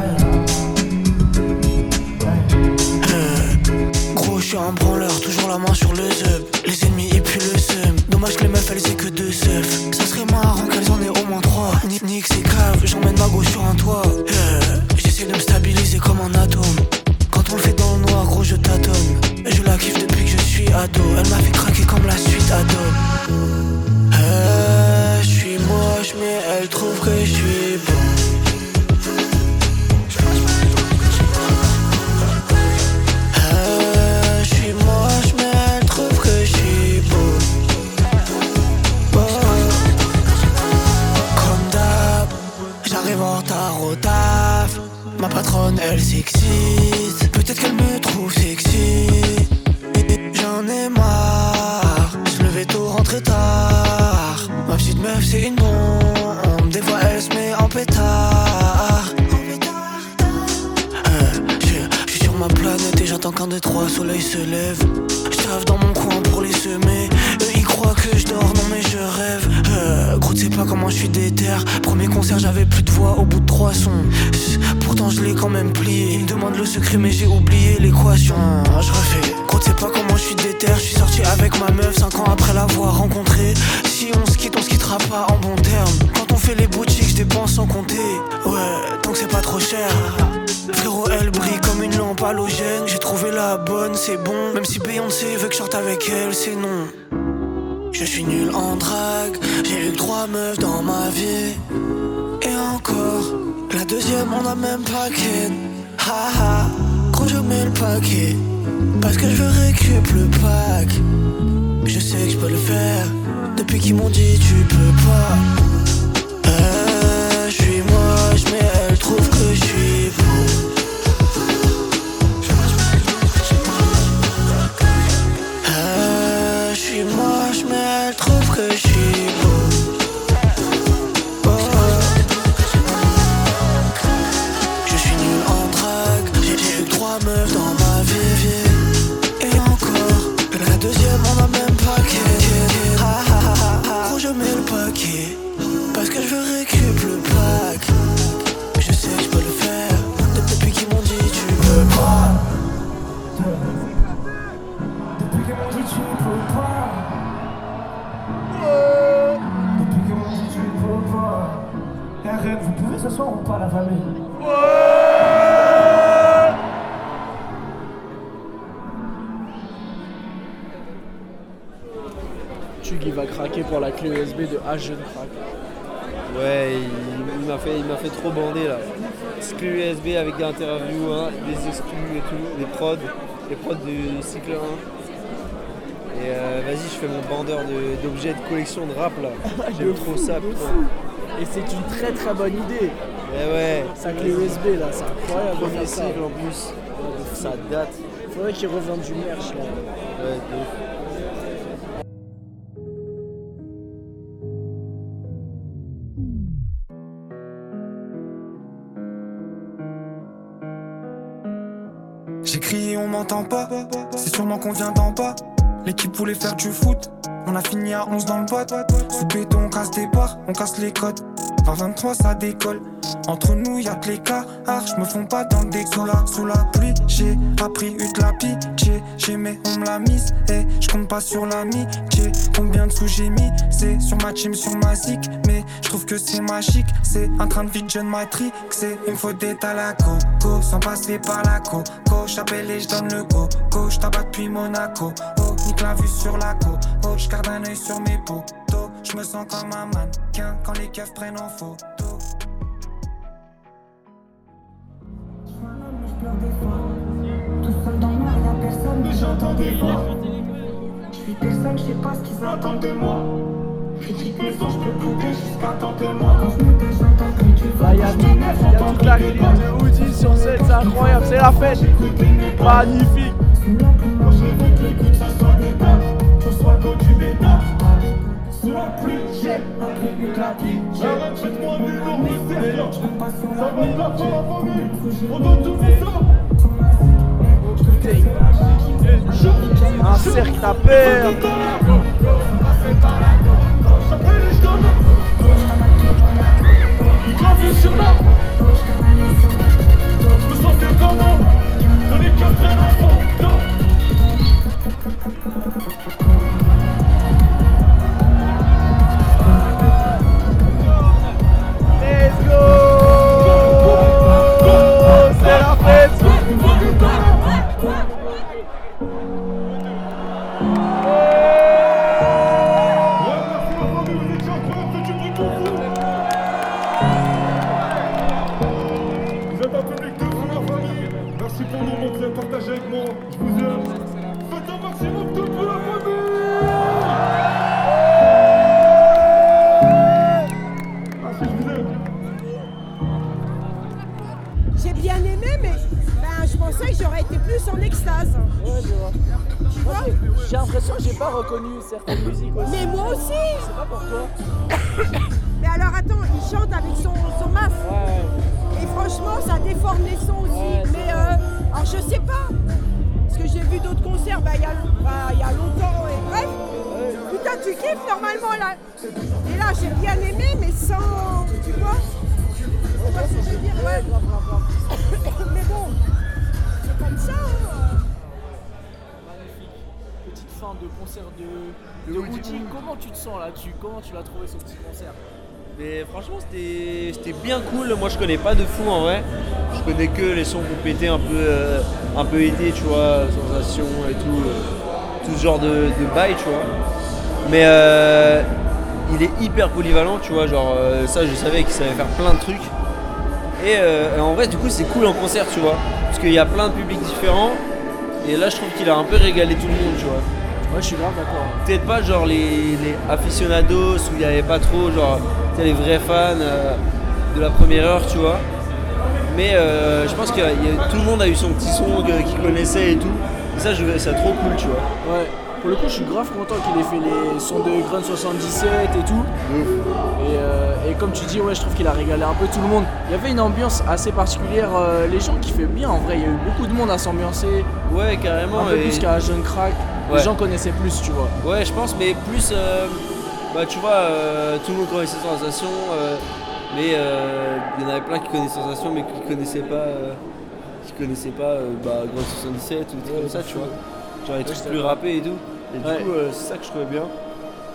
Gros, je suis un branleur, toujours la main sur le zub. Les ennemis ils puent le seum. Dommage que les meufs elles aient que deux seufs. Ça serait marrant qu'elles en aient au moins trois. Nick nick c'est cave, j'emmène ma go sur un toit. euh, J'essaie de me stabiliser comme un atome. Quand on le fait dans le noir, gros je tâtonne. Et je la kiffe depuis que je suis ado. Elle m'a fait craquer comme la suite Adobe. euh, Je suis moche mais elle trouve que je suis bon. Ma patronne elle s'excite. Peut-être qu'elle me trouve sexy. J'en ai marre. Je levais tôt, rentrer tard. Ma petite meuf c'est une bombe. Des fois elle se met en pétard. euh, Je suis sur ma planète et j'attends qu'un des trois soleils se lève. J'taffe dans mon coin pour les semer. Eux ils croient que je dors, non mais je rêve. euh, Gros tu sais pas comment je suis déter. Premier concert j'avais plus de voix au bout de trois sons. Pourtant je l'ai quand même plié. Ils me demandent le secret mais j'ai oublié l'équation. Je refais. Gros tu sais pas comment je suis déter. Je suis sorti avec ma meuf cinq ans après l'avoir rencontrée. Si on se quitte on se quittera pas en bon terme. Quand on fait les boutiques je dépense sans compter. Ouais tant que c'est pas trop cher. Frérot elle brille comme une lampe halogène. J'ai trouvé la bonne c'est bon. Même si Beyoncé veut que je sorte avec elle c'est non. Je suis nul en drague. J'ai eu que trois meufs dans ma vie. Et encore la deuxième on a même pas ken. Ha ha. Gros je mets le paquet. Parce que je veux récup le pack. Je sais que je peux le faire. Depuis qu'ils m'ont dit tu peux pas. euh, Je suis moche mais elle trouve que je suis beau. soir ou pas la famille? Tug il va craquer pour la clé U S B de H Jeune Crack. Ouais, il, il m'a fait, il m'a fait trop bander là. Cette clé U S B avec des interviews, hein, des exclus et tout, des prods, les prods du cycle un. Et euh, vas-y, je fais mon bandeur de- d'objets de collection de rap là. J'aime De trop fou, ça, de putain. fou. Et c'est une très très bonne idée. Ouais, ouais. Sa clé U S B là, c'est incroyable. de Premier faire ça. cycle en plus. Ça date. Faudrait qu'il revienne du merch là. Ouais, de ouf. J'ai crié on m'entend pas, c'est sûrement qu'on vient d'en bas. L'équipe voulait faire du foot, on a fini à onze dans le boîte. Sous béton on casse des barres, on casse les codes. vingt vingt-trois ça décolle, entre nous y'a que les cas. Je me fonds pas dans le décor là, sous la pluie. J'ai appris eu de la pitié, j'aimais on me l'a mise. Et je compte pas sur l'amitié, combien de sous j'ai mis. C'est sur ma team, sur ma zik. Mais je trouve que c'est magique, c'est un train de vie de jeune matrix. Il me faut des à la coco, sans passer par la coco. J'appelle et je donne le go, go, j'tabac depuis Monaco. Oh, nique la vue sur la côte, oh, j'garde un œil sur mes potos. J'me sens comme un mannequin quand les keufs prennent en photo. Tout seul dans le noir, y'a personne, mais j'entends des voix. J'suis personne, j'sais pas ce qu'ils attendent de moi. Critique mes sons, j'peux couper jusqu'à tant de moi. Quand j'me tais, j'entends que tu vas. Là y'a tout, y a toute la clique de Woody sur scène, c'est incroyable, c'est la fête. Magnifique. Quand je répète les coups, ça soit des dates. Je sois le dos du bêta. Sous la pluie, j'ai appris une claquille. Arrête, faites-moi un numéro sérieux. J'compte pas sur Ça la va vie. pas pour la famille. On donne tout pour ça. Un cercle à perdre. Après les jambes. Il gravit sur la. Je me sentais comment. Dans les quatre frères enfants. Let's go. C'est la fête. Vous êtes un public de fou, la famille. Merci pour nous montrer, partagez avec moi. Je vous aime. Faites un maximum de bruit, la famille. Merci, je vous aime. J'ai bien aimé, mais ben, je pensais que j'aurais été plus en extase. Ouais, je vois. Tu vois? J'ai l'impression que j'ai pas reconnu certaines musiques aussi. Mais moi aussi. Je sais pas pourquoi. Mais alors attends, il chante avec son, son masque. Ouais. Et franchement, ça déforme les sons aussi. Ouais, mais euh, alors je sais pas. Parce que j'ai vu d'autres concerts bah, il y, a, bah, y a longtemps. Et bref, putain, tu kiffes normalement là. Et là, j'ai bien aimé, mais sans. Tu vois? Tu vois ce que je veux dire? Ouais. Mais bon, c'est comme ça. Hein. Petite fin de concert de, de Woody. Comment tu te sens là-dessus? Comment tu l'as trouvé ce petit concert? Mais franchement, c'était c'était bien cool. Moi, je connais pas de fou en vrai. Je connais que les sons qu'on pétait un peu, euh, un peu aidés, tu vois, Sensation et tout, euh, tout ce genre de, de bail, tu vois. Mais euh, il est hyper polyvalent, tu vois. Genre, euh, ça, je savais qu'il savait faire plein de trucs. Et, euh, et en vrai, du coup, c'est cool en concert, tu vois. Parce qu'il y a plein de publics différents. Et là, je trouve qu'il a un peu régalé tout le monde, tu vois. Ouais, je suis grave d'accord. Peut-être pas genre les, les aficionados où il n'y avait pas trop genre les vrais fans euh, de la première heure, tu vois. Mais euh, je pense que y a, tout le monde a eu son petit son euh, qu'il connaissait et tout. Et ça, je trouvais ça trop cool, tu vois. Ouais. Pour le coup, je suis grave content qu'il ait fait les sons de Grunt soixante-dix-sept et tout. Et, euh, et comme tu dis, ouais, je trouve qu'il a régalé un peu tout le monde. Il y avait une ambiance assez particulière. Euh, les gens kiffaient bien en vrai. Il y a eu beaucoup de monde à s'ambiancer. Ouais, carrément. Un peu et... plus qu'à Jeune Crack. Ouais. Les gens connaissaient plus, tu vois. Ouais, je pense, mais plus. Euh, bah, tu vois, euh, tout le monde connaissait Sensation. Euh, mais euh, il y en avait plein qui connaissaient Sensation, mais qui connaissaient pas. Euh, qui connaissaient pas euh, bah, Grunt soixante-dix-sept ou des trucs comme ça, tu vois. Genre les trucs plus rappés et tout. Et du ouais. coup, euh, c'est ça que je trouvais bien.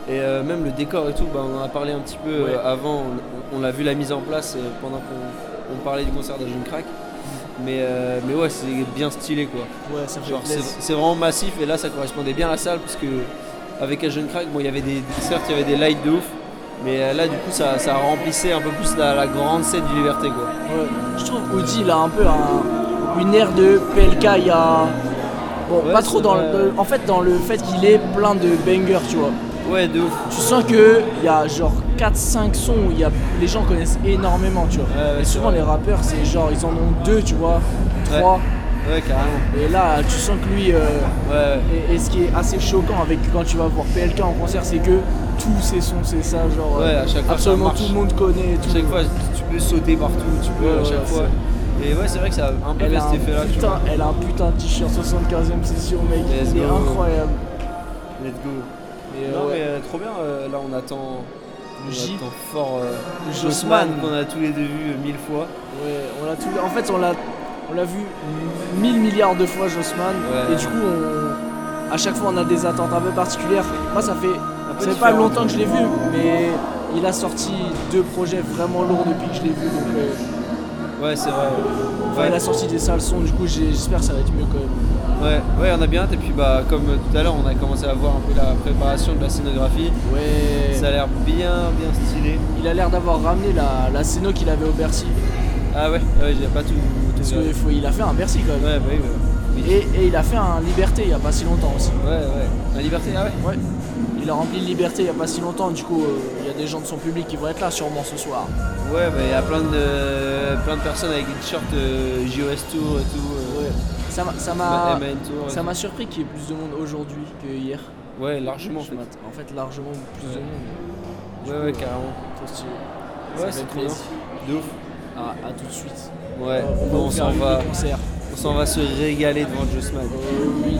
Et euh, même le décor et tout, bah, on en a parlé un petit peu Ouais. euh, avant, on, on a vu la mise en place euh, pendant qu'on on parlait du concert de Jeune Crack. Mais, euh, mais ouais, c'est bien stylé quoi. Ouais, ça fait Genre, c'est, plaisir. c'est vraiment massif et là ça correspondait bien à la salle parce que avec Jeune Crack, bon, il y avait des, certes il y avait des lights de ouf, mais euh, là du coup ça, ça remplissait un peu plus la, la grande scène du Liberté quoi. Ouais. Je trouve Audi il a un peu un, une aire de P L K, il y a. Bon, Ouais, pas trop c'est dans vrai. le. En fait, dans le fait qu'il est plein de bangers, tu vois. Ouais, de ouf. Tu sens que il y a genre quatre cinq sons où il y a, les gens connaissent énormément, tu vois. Ouais, ouais, et souvent c'est les vrai. rappeurs, c'est genre ils en ont deux, tu vois, trois. Ouais, carrément. Et là, tu sens que lui. euh, Ouais. et, et ce qui est assez choquant avec quand tu vas voir P L K en concert, c'est que tous ces sons, c'est ça, genre. Ouais, euh, à chaque fois, absolument ça marche. tout le monde connaît. et Tout. À chaque fois tu peux sauter partout, tu peux Ouais, à chaque ouais, fois. Et ouais, c'est vrai que ça a un peu Elle fait a, cet un effet là. putain, elle a un putain de t-shirt soixante-quinzième session, mec. Let's Il est go. incroyable. Let's go. Et, non euh, ouais. mais euh, trop bien, euh, là on attend, on J. attend fort euh, Le Jossman Jossman. qu'on a tous les deux vu euh, mille fois. Ouais, on l'a tout. En fait, on l'a, on l'a vu mille milliards de fois Jossman. Ouais. Et du coup, on, à chaque fois, on a des attentes un peu particulières. Moi, ça fait, peu ça fait pas différent. longtemps que je l'ai vu, mais il a sorti deux projets vraiment lourds depuis que je l'ai vu. Donc, euh, Ouais, c'est vrai. enfin, Ouais. il a sorti des sales sons. Du coup, j'ai- j'espère que ça va être mieux quand même. Ouais, ouais, on a bien hâte. Et puis bah comme euh, tout à l'heure, on a commencé à voir un peu la préparation de la scénographie. Ouais. Ça a l'air bien, bien stylé. Il a l'air d'avoir ramené la, la scéno qu'il avait au Bercy. Ah ouais, ouais, j'ai pas tout. tout Parce vu. qu'il faut, il a fait un Bercy quand même. Ouais, bah oui, bah, oui. Et, et il a fait un Liberté il y a pas si longtemps aussi. Ouais, ouais. La liberté, ah ouais. Ouais. Il a rempli le Liberté il y a pas si longtemps, du coup euh, il y a des gens de son public qui vont être là sûrement ce soir. Ouais, bah il y a plein de, plein de personnes avec des t-shirts euh, J O S Tour et tout. euh, Ouais. Ça m'a, ça m'a, M N Tour. et ça tout. m'a surpris qu'il y ait plus de monde aujourd'hui que hier. Ouais, largement en Je fait. m'att- En fait largement plus Ouais. de monde. Du Ouais, coup, ouais, carrément. trop stylé. Ouais, Ça c'est fait trop bien. plaisir. De ouf. Ah, à tout de suite. Ouais, Euh, on va on vous faire s'en un va. mini concert. On s'en va se régaler devant Jossman. Euh, oui.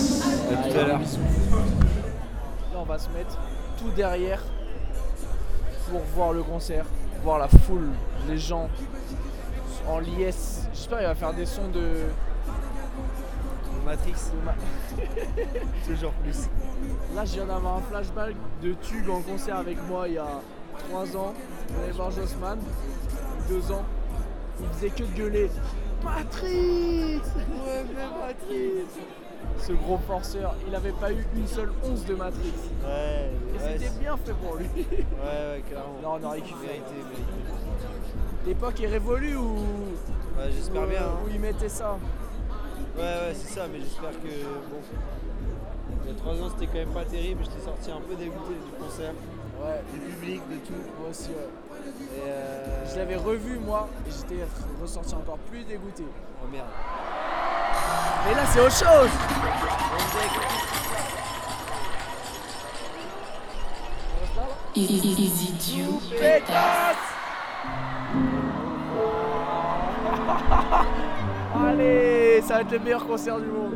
À tout à Allez, l'heure. bisous. Là on va se mettre tout derrière pour voir le concert, voir la foule, les gens en liesse. J'espère qu'il va faire des sons de Matrix. de ma- Toujours plus. Là, je viens d'avoir un flashback de Tug en concert avec moi il y a trois ans. On allait voir Jossman, deux ans. Il faisait que de gueuler Matrix. Ouais, mais Matrix. Ce gros forceur, il avait pas eu une seule once de Matrix. Ouais, Et ouais, c'était c'est- bien fait pour lui. Ouais, ouais, carrément. Là, on aurait kiffé. Vérité, vérité. L'époque est révolue ou. Ouais, j'espère ou, bien. euh, hein. Où ils mettaient ça. Ouais, ouais, c'est ça, mais j'espère que. Bon. Il y a trois ans, c'était quand même pas terrible. J'étais sorti un peu dégoûté du concert, Ouais, du public, de tout. moi aussi, ouais. Et euh... Je l'avais revu, moi, et j'étais ressorti encore plus dégoûté. Oh merde. Mais là, c'est autre chose. Easy Duo. Allez, ça va être le meilleur concert du monde.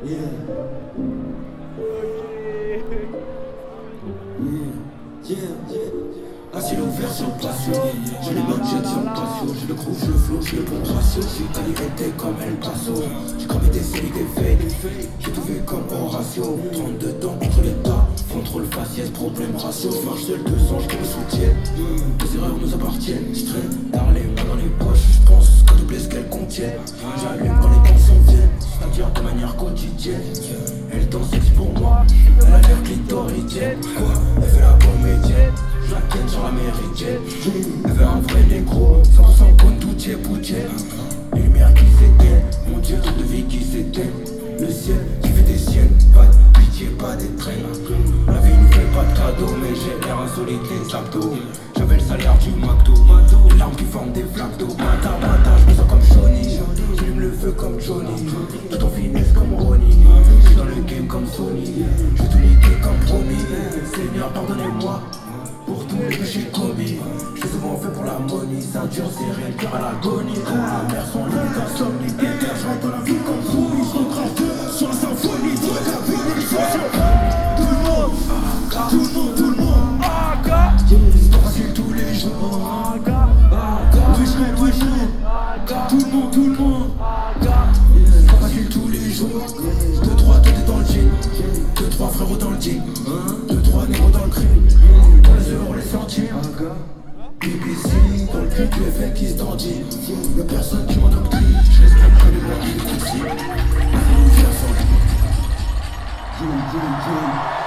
Assis ouvert sur le patio, j'ai les mains jets sur le patio, j'ai le groove, j'ai le flow, j'ai le bon ratio, j'ai calibré comme El Paso, j'ai commis des séries, des faits, des faits, j'ai tout vu comme Horatio, trente-deux dents contre l'état, contrôle faciès, problème ratio, je marche seul deux ans, je me soutiens, les erreurs nous appartiennent, je traîne, dans les mains dans les poches, je pense que double ce qu'elles contiennent, j'allume quand les tensions viennent, c'est-à-dire de manière quotidienne, elle danse sexy pour moi, elle a l'air clitoridienne, quoi, elle fait la comédienne. Je la ken sur l'américaine. Elle veut un vrai négro, cent pour cent con Douce Boutier. Les lumières qui s'éteignent, mon dieu, toute de vie qui s'éteint. Le ciel qui fait des siennes, pas de pitié, pas d'étreinte. La vie nous fait pas de cadeaux, mais j'ai l'air insolite des abdos. J'avais le salaire du McDo, les larmes qui forment des flaques d'eau. Bata, bata, je me sens comme Johnny. J'allume le feu comme Johnny, tout en finesse comme Ronnie. J'suis dans le game comme Sony, j'vais tout niquer comme promis. Seigneur, pardonnez-moi pour tous les péchés commis. J'ai souvent fait pour la money, ceinture serrée, le cœur à l'agonie. Quand la mer son lit, insomnie, déter, je rentre dans la vie comme souris. Je rentre sur la symphonie, tu vois la vie, les choses. Tout le monde, tout le monde, tout le monde. C'est pas facile tous les jours. Twitchman, Twitchman. Tout le monde, tout le monde. C'est pas facile tous les jours. Deux, trois têtes dans le jean. Deux, trois frérots dans le jean. Deux, trois négros dans le crime. gars. B B C, dans le cul du F L qui se dandine. Y'a personne qui m'en octrine. Je reste comme près de moi qui est ici. Yo, yo, yo.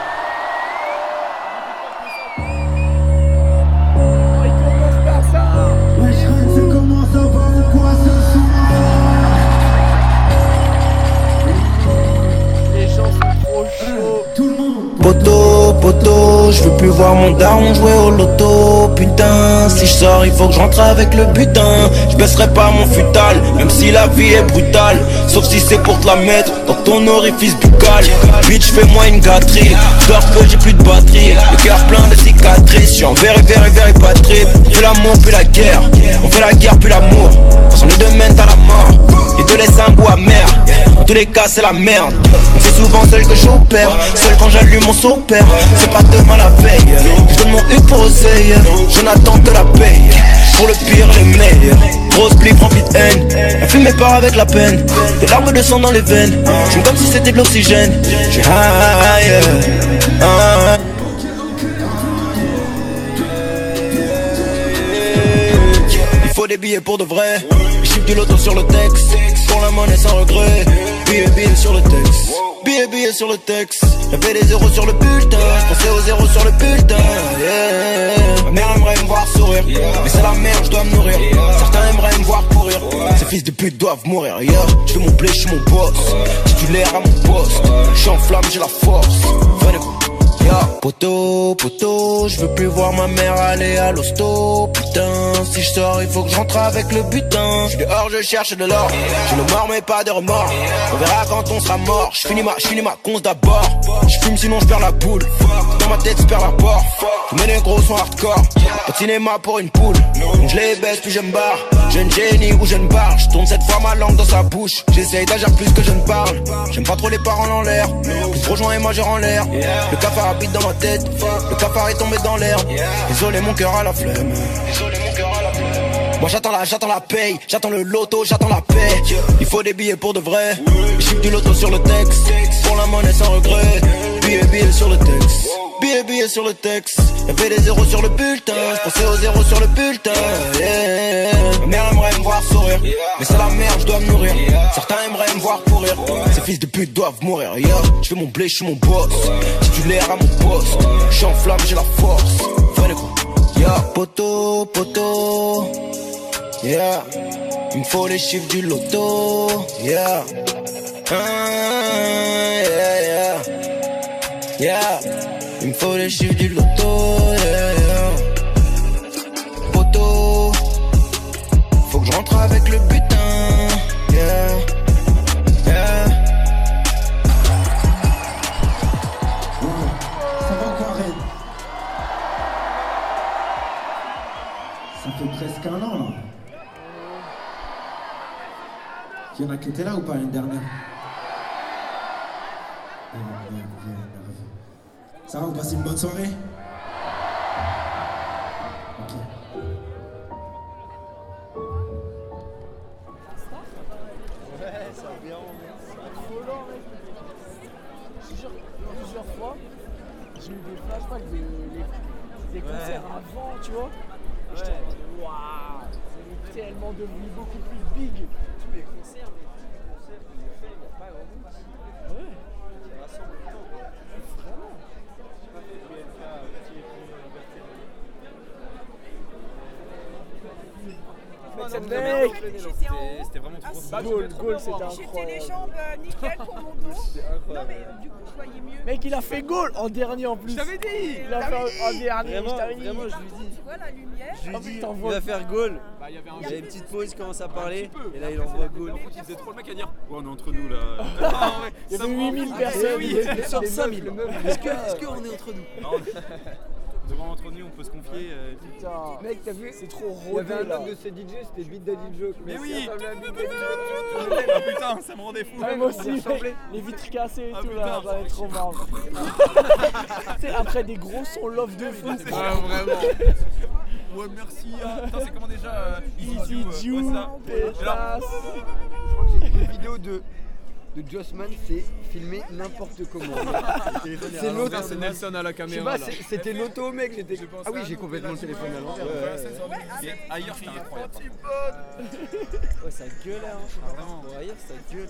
Wesh, c'est comment ça va ou quoi ce soir? Les gens sont trop chauds. Tout le monde. Poto, poto, je veux plus voir mon daron jouer au loto. Putain, si je sors, il faut que je rentre avec le butin. Je baisserai pas mon futal, même si la vie est brutale. Sauf si c'est pour te la mettre dans ton orifice buccal. Bitch, fais-moi une gâterie. Dors peu, j'ai plus de batterie. Le cœur plein de cicatrices. Je suis en very, very, very bad trip. On fait l'amour puis la guerre. On fait la guerre puis l'amour. Quand on les deux mènent à la mort. Et te laisse un goût amer. Dans tous les cas, c'est la merde. C'est souvent seul que j'opère. Seul quand j'allume mon sopère. C'est pas demain la veille. Je donne mon U pour oseille. Je n'attends que la paye. Pour le pire, les meilleurs. Grosse clip remplie de haine. La fumée part avec la peine. Des larmes de sang dans les veines. J'aime comme si c'était de l'oxygène. J'ai high. high. Il faut des billets pour de vrai. Chiffre du loto sur le texte. Pour la monnaie sans regret. Billets, billets sur le texte. Billets, billets sur le texte. J'avais des zéros sur le bulletin. Pensez aux zéros sur le bulletin. Yeah. Ma mère aimerait me voir sourire. Mais c'est la merde, je dois me nourrir. Certains aimeraient me voir pourrir. Ces fils de pute doivent mourir. Yeah. Je fais mon blé, je suis mon boss. Titulaire à mon poste. Je suis en flamme, j'ai la force. Venez vous. Poto, poto, je veux plus voir ma mère aller à l'hosto. Putain, si je sors, il faut que je rentre avec le butin. Je suis dehors, je cherche de l'or. J'ai le mort, mais pas de remords. On verra quand on sera mort. Je finis ma, je finis ma conce d'abord. Je fume, sinon je perds la boule. Dans ma tête, je perds la porte. Tous mes négros sont hardcore. Pas de cinéma pour une poule. Donc je les baisse, puis je me barre. Jeune génie ou jeune barre. Je tourne cette fois ma langue dans sa bouche. J'essaye d'agir plus que je ne parle. J'aime pas trop les paroles en l'air. Plus trop joint et moi je rends l'air. Le cafard habite dans ma tête. Le cafard est tombé dans l'air. Désolé mon cœur à la flemme. Désolé mon cœur à la flemme. Moi j'attends la, j'attends la paye. J'attends le loto, j'attends la paix. Il faut des billets pour de vrai. Les chiffres du loto sur le texte. Pour la monnaie sans regret. Billets, billets sur le texte. Billets, billets sur le texte. Y'avait des zéros sur le bulletin. J'pensais aux zéros sur le bulletin. Yeah. Ma mère aimerait me voir sourire. Mais c'est la merde, je dois me nourrir. Certains aimeraient me voir pourrir. Ces fils de pute doivent mourir. Yeah. Je fais mon blé, je suis mon boss. Titulaire à mon poste. Je suis en flamme, j'ai la force. Venez quoi. Yeah. Poto, poto. Yeah. Il me faut les chiffres du loto. Yeah. Ah, yeah, yeah. Yeah. Il me faut les chiffres du loto, yeah, yeah. Poto, faut que je rentre avec le butin, yeah, yeah. Ça va quoi, Red? Ça fait presque un an, là. Il y en a qui étaient là ou pas l'année dernière? Viens, viens, viens, viens. Ça va, vous passez une bonne soirée? Ok. Ouais, ça vient, je te jure, plusieurs fois, j'ai eu des flashbacks des, des, des Ouais. concerts avant, tu vois. Et j'étais en mode, waouh, c'est tellement devenu beaucoup plus big. Tous les concerts, mais tous les concerts que j'ai fait, il n'y a pas grand monde. Ouais. Ça rassemble le temps. Vraiment. J'ai pas fait de B L K, petit et puis Liberté. Mec, J'étais en haut. C'était vraiment trop Ah, cool. Goal, goal, c'était J'étais incroyable. les jambes euh, nickel pour mon dos. C'était incroyable. Non mais euh, du coup je voyais mieux. Mec, il a fait goal en dernier en plus. Je t'avais dit. Il a fait en en dernier, Vraiment, je t'avais dit. vraiment, je Par lui contre, dis. tu vois la lumière. Je lui Ah, dis, putain, il voit. va faire goal. Bah, il y avait un Il y a une petite pause, il commence à parler. Et là, il envoie goal. goal. Il faisait trop le mec à dire ouais, on est entre nous là. Il y avait huit mille personnes. Oui, Les- sur les cinq meufs, mille. les meufs, Est-ce les que- gars. est-ce qu'on est entre nous? Non, devant entre nous, on peut se confier. euh, Putain, mec, t'as vu, c'est trop Il y avait rodé un là. homme de ces D J, c'était Beat Daddy Joke. Mais Merci oui. à Pablo Beat Daddy Joke. Ah putain, ça me rendait fou. Ouais, moi aussi, mec, les vitres cassées et Ah, tout là, putain. j'en ai trop marre. Tu sais, après des gros sons love de fou. Ah, vraiment. Ouais, merci. ah. Attends, c'est comment déjà euh, Easy Easy Jew, euh, Jew, ouais, ça. pétasse. Alors, Je crois que j'ai une vidéo de de Jossman, c'est filmer n'importe comment. C'est l'auto. C'est Nelson à la caméra. Je sais pas, c'était l'auto mec. J'étais. Ah oui, j'ai complètement le téléphone à l'envers. Ailleurs, c'est incroyable. Ouais, ça gueule hein. Ah, vraiment, bon, ailleurs ça gueule.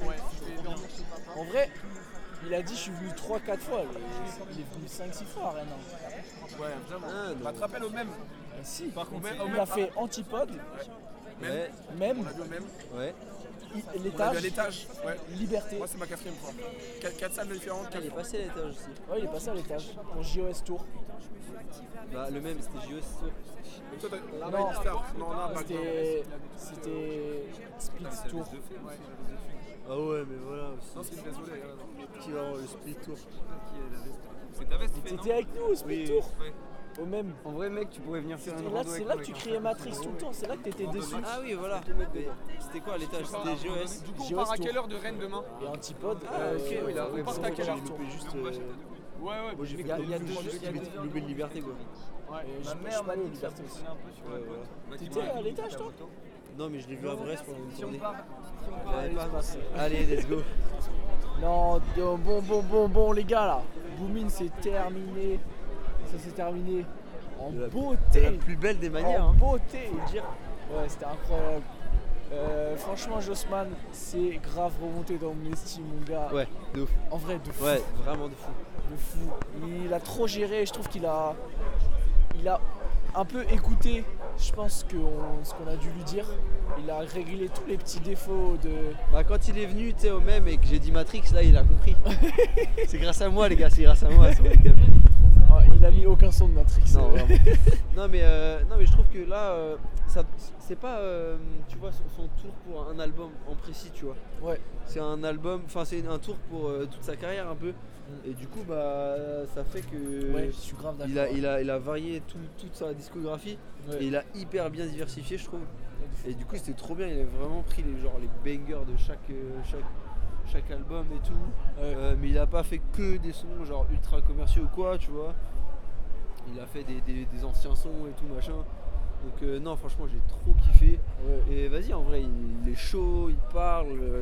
En vrai, il a dit je suis venu trois quatre fois. Il est venu cinq six fois à Rennes. Ouais, vraiment. Ah, bah, te rappelles au même. Euh, si, par contre, il a fait Antipode. Même. Ouais. Même. On a vu au même. Ouais. L'étage. À l'étage. Ouais. Liberté. Moi, c'est ma quatrième fois. Quatre, quatre salles différentes. Il est passé à l'étage aussi. Ouais, il est passé à l'étage pour J O S Tour. Bah, le même, c'était J O S Tour. Non, non, non, non, c'était. C'était. Split Tour. Ah ouais, mais voilà. Non, c'est désolé. Qui va avoir le Split Tour? C'est ta veste. T'étais avec nous au Split Tour. Au même. En vrai, mec, tu pourrais venir faire une rando. C'est là que tu criais Matrix tout le temps, c'est là que t'étais dessus. Ah oui, voilà. C'était quoi à l'étage? C'était J O S. Du coup, on part à quelle heure de Rennes demain? Et Antipode. Ah ok, oui, là, on part à quelle heure? juste. Ouais, ouais. Moi, j'ai fait il y a deux jours, j'ai loupé de liberté quoi. Ouais, et ma mère m'a dit liberté aussi. Ouais, voilà. T'étais à l'étage toi? Non, mais je l'ai vu à Brest pendant une tournée. Allez, Allez, let's go. Non, bon, bon, bon, bon, les gars là. Booming, c'est terminé. Ça s'est terminé en beauté. La plus belle des manières. En hein. beauté. Faut le dire. Ouais, c'était incroyable. Euh, franchement, Jossman, c'est grave remonté dans mon estime, mon gars. Ouais, de ouf. En vrai, de fou. Ouais, vraiment de fou. De fou. Il a trop géré. Je trouve qu'il a, il a un peu écouté. Je pense que on, ce qu'on a dû lui dire. Il a réglé tous les petits défauts de. Bah quand il est venu, tu sais, au même et que j'ai dit Matrix, là, il a compris. C'est grâce à moi, les gars. C'est grâce à moi. Ah, il a mis aucun son de Matrix. Non, vraiment. non, mais, euh, non mais je trouve que là, euh, ça, c'est pas, euh, tu vois, son, son tour pour un album en précis, tu vois. Ouais. C'est un album, enfin c'est un tour pour euh, toute sa carrière un peu. Et du coup, bah, ça fait que ouais, je suis grave d'accord. Il a, il a, il a varié tout, toute sa discographie ouais. Et il a hyper bien diversifié, je trouve. Et du coup, c'était trop bien. Il a vraiment pris les genre les bangers de chaque, chaque, chaque album et tout. Ouais. Euh, mais il a pas fait que des sons genre ultra commerciaux ou quoi, tu vois. Il a fait des, des, des anciens sons et tout machin. Donc euh, non, franchement, j'ai trop kiffé. Ouais. Et vas-y, en vrai, il, il est chaud, il parle. Euh...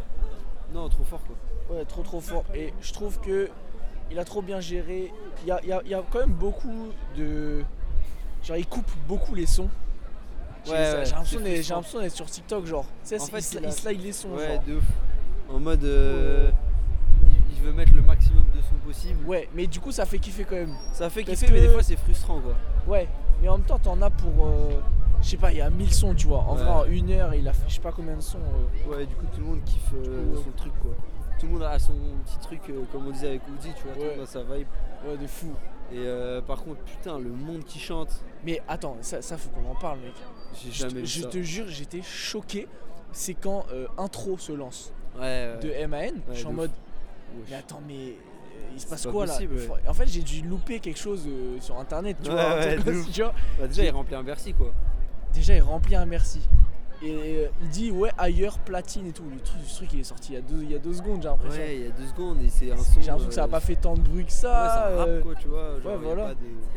Non, trop fort quoi. Ouais, trop trop fort. Et je trouve que il a trop bien géré. Il y a, il y a, il y a quand même beaucoup de. Genre, il coupe beaucoup les sons. Ouais, ouais, j'ai l'impression d'être, j'ai l'impression d'être sur TikTok, genre. Tu sais, il, il, il slide les sons. Ouais, genre. de ouf. En mode. Euh, il veut mettre le maximum de sons possible. Ouais, mais du coup, ça fait kiffer quand même. Ça fait kiffer, que... mais des fois, c'est frustrant quoi. Ouais, mais en même temps, t'en as pour. Euh... Je sais pas, il y a mille sons, tu vois. En ouais. vrai, en une heure, il a fait je sais pas combien de sons. Euh... Ouais, du coup, tout le monde kiffe euh, son truc quoi. Tout le monde a son petit truc, euh, comme on disait avec Uzi, tu vois, ouais. Tout le monde a sa vibe. Ouais, de fou. Et euh, par contre, putain, le monde qui chante. Mais attends, ça, ça faut qu'on en parle, mec. J'ai je, jamais vu je ça. te jure, j'étais choqué. C'est quand euh, Intro se lance ouais, ouais. de M A N. Ouais, je suis en ouf. mode. Wesh. Mais attends, mais euh, il se passe c'est quoi possible, là ouais. En fait, j'ai dû louper quelque chose euh, sur internet, tu ouais, vois. Ouais, truc, tu vois bah, déjà, il remplit un Bercy quoi. Déjà, il remplit un Bercy. Et euh, il dit ouais ailleurs platine et tout. Le truc, ce truc il est sorti il y a deux, il y a deux secondes j'ai l'impression. Ouais il y a deux secondes et c'est un son. J'ai l'impression euh, que ça a pas fait tant de bruit que ça. Ouais ça rappe euh... quoi tu vois. Genre, ouais voilà. Y a pas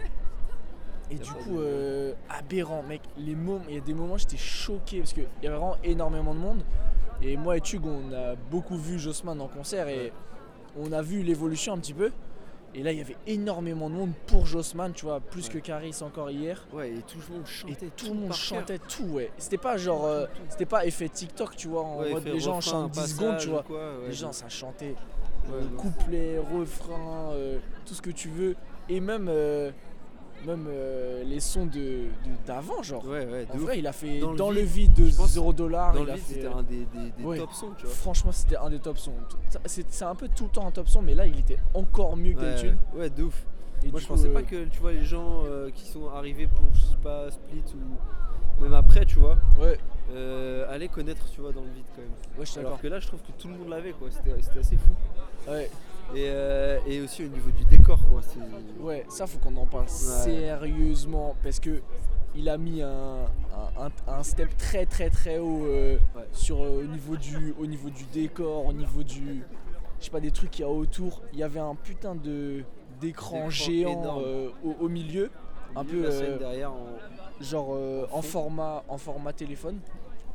de... Et du coup de... euh, aberrant mec. Les moments, il y a des moments j'étais choqué parce qu'il y avait vraiment énormément de monde. Et moi et Tug on a beaucoup vu Jossman en concert et ouais. On a vu l'évolution un petit peu. Et là il y avait énormément de monde pour Jossman, tu vois, plus ouais. que Caris encore hier. Ouais et tout le monde chantait. Et tout, tout le monde chantait cœur. Tout, ouais. C'était pas genre, euh, c'était pas effet TikTok, tu vois, en ouais, mode les gens chantent dix secondes, tu vois. Quoi, ouais, les gens ouais. ça chantait. Ouais, euh, couplets, refrains, euh, tout ce que tu veux. Et même, euh, même euh, les sons de, de, d'avant, genre. Ouais, ouais, en vrai, ouf. il a fait dans, dans le le vide de zéro dollar. Dans il le a vide, fait, c'était un des, des, des ouais. top sons, tu vois. Franchement, c'était un des top sons. C'est, c'est un peu tout le temps un top son, mais là, il était encore mieux que ouais, d'habitude. Ouais, de ouf. Et moi, je coup, pensais euh... pas que, tu vois, les gens euh, qui sont arrivés pour, je sais pas, Split ou même après, tu vois, ouais. euh, allaient connaître, tu vois, dans le vide quand même. Ouais, je suis Alors d'accord. que là, je trouve que tout le monde l'avait, quoi. C'était, c'était assez fou. Ouais. Et, euh, et aussi au niveau du décor, quoi. C'est... Ouais, ça faut qu'on en parle ouais. sérieusement parce que il a mis un, un, un, un step très très très haut euh, ouais. sur euh, au niveau du au niveau du décor, au niveau du je sais pas des trucs qu'il y a autour. Il y avait un putain de d'écran géant euh, au, au milieu, au un milieu peu la scène euh, derrière en, genre euh, en, en format en format téléphone.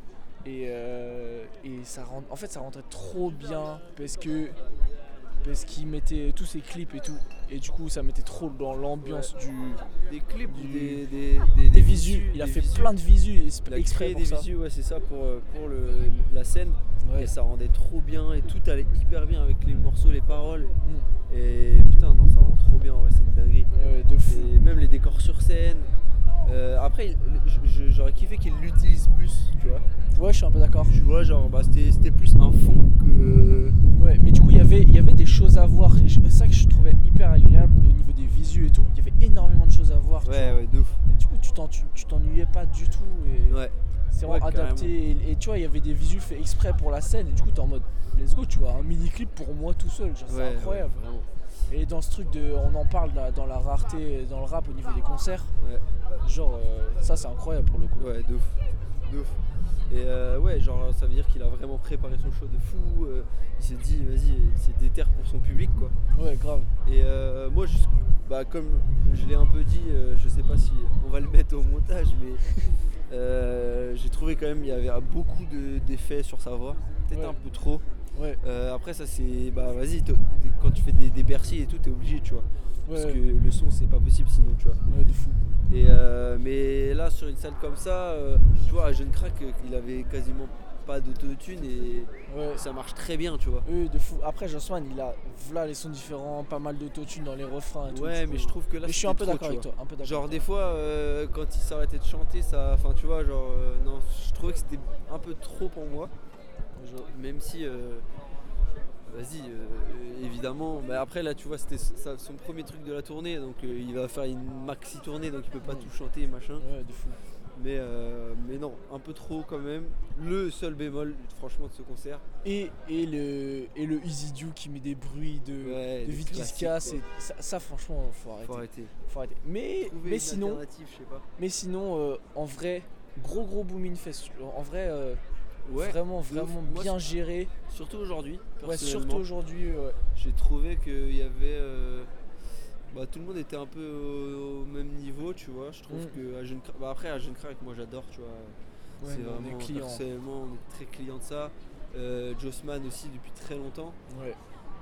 Et, euh, et ça rend, en fait ça rentrait trop bien parce que parce qu'il mettait tous ses clips et tout, et du coup ça mettait trop dans l'ambiance ouais. du des clips du, des, des, des, des visus. Il a fait visus. plein de visus il a exprès créé pour des ça. visus, ouais c'est ça pour, pour le, la scène ouais. Et ça rendait trop bien et tout allait hyper bien avec les morceaux, les paroles mm. Et putain non ça rend trop bien en vrai, c'est une dinguerie ouais, de fou. Et même les décors sur scène. Euh, après, il, je, j'aurais kiffé qu'il l'utilise plus, tu vois. Ouais, je suis un peu d'accord. Tu vois, genre, bah, c'était, c'était plus un fond que. Ouais, mais du coup, il y avait, il y avait des choses à voir. C'est ça que je trouvais hyper agréable au niveau des visus et tout. Il y avait énormément de choses à voir. Ouais, ouais, de ouf. Et du coup, tu, t'en, tu, tu t'ennuyais pas du tout. Et ouais. C'est vraiment ouais, adapté. Et, et tu vois, il y avait des visus faits exprès pour la scène. Et du coup, t'es en mode, let's go, tu vois, un mini clip pour moi tout seul. Genre, c'est ouais, incroyable. Ouais, vraiment. Et dans ce truc de, on en parle là, dans la rareté, dans le rap au niveau des concerts, ouais. genre euh, ça c'est incroyable pour le coup. Ouais, de ouf, de ouf. Et euh, ouais, genre ça veut dire qu'il a vraiment préparé son show de fou, euh, il s'est dit vas-y, il s'est déter pour son public quoi. Ouais, grave. Et euh, moi, je, bah, comme je l'ai un peu dit, euh, je sais pas si on va le mettre au montage, mais euh, j'ai trouvé quand même il y avait beaucoup de, d'effets sur sa voix, peut-être ouais. un peu trop. Ouais. Euh, après ça c'est bah vas-y quand tu fais des, des Bercy et tout t'es obligé tu vois ouais, parce ouais. que le son c'est pas possible sinon tu vois ouais de fou et euh, mais là sur une salle comme ça euh, tu vois à Jeune Crack il avait quasiment pas d'autotune et ouais. ça marche très bien tu vois oui de fou. Après Jossman il a voilà les sons différents, pas mal d'autotune dans les refrains et tout, ouais mais je trouve que là mais je suis un peu trop, d'accord avec toi un peu d'accord genre des fois euh, quand il s'arrêtait de chanter ça enfin tu vois genre euh, non je trouvais que c'était un peu trop pour moi. Même si, euh, vas-y, euh, évidemment, mais après là tu vois c'était ça, son premier truc de la tournée, donc euh, il va faire une maxi tournée, donc il peut pas mmh. tout chanter machin. Ouais, de fou. Mais, euh, mais non, un peu trop quand même. Le seul bémol, franchement, de ce concert. Et, et, le, et le Easy Dew qui met des bruits de, ouais, de vide qui se casse, ça, ça franchement, faut arrêter. Faut arrêter. Faut arrêter. Mais, mais sinon, je sais pas. mais sinon, euh, en vrai, gros gros Booming Fest. En vrai. Euh, Ouais, vraiment vraiment ouf. bien Moi, géré surtout aujourd'hui ouais surtout aujourd'hui ouais. J'ai trouvé qu'il y avait euh, bah, tout le monde était un peu au, au même niveau tu vois je trouve mmh. que à Jeune Crack bah, après à Jeune Crack moi j'adore tu vois ouais, c'est vraiment on personnellement on est très client de ça euh, Jossman aussi depuis très longtemps ouais.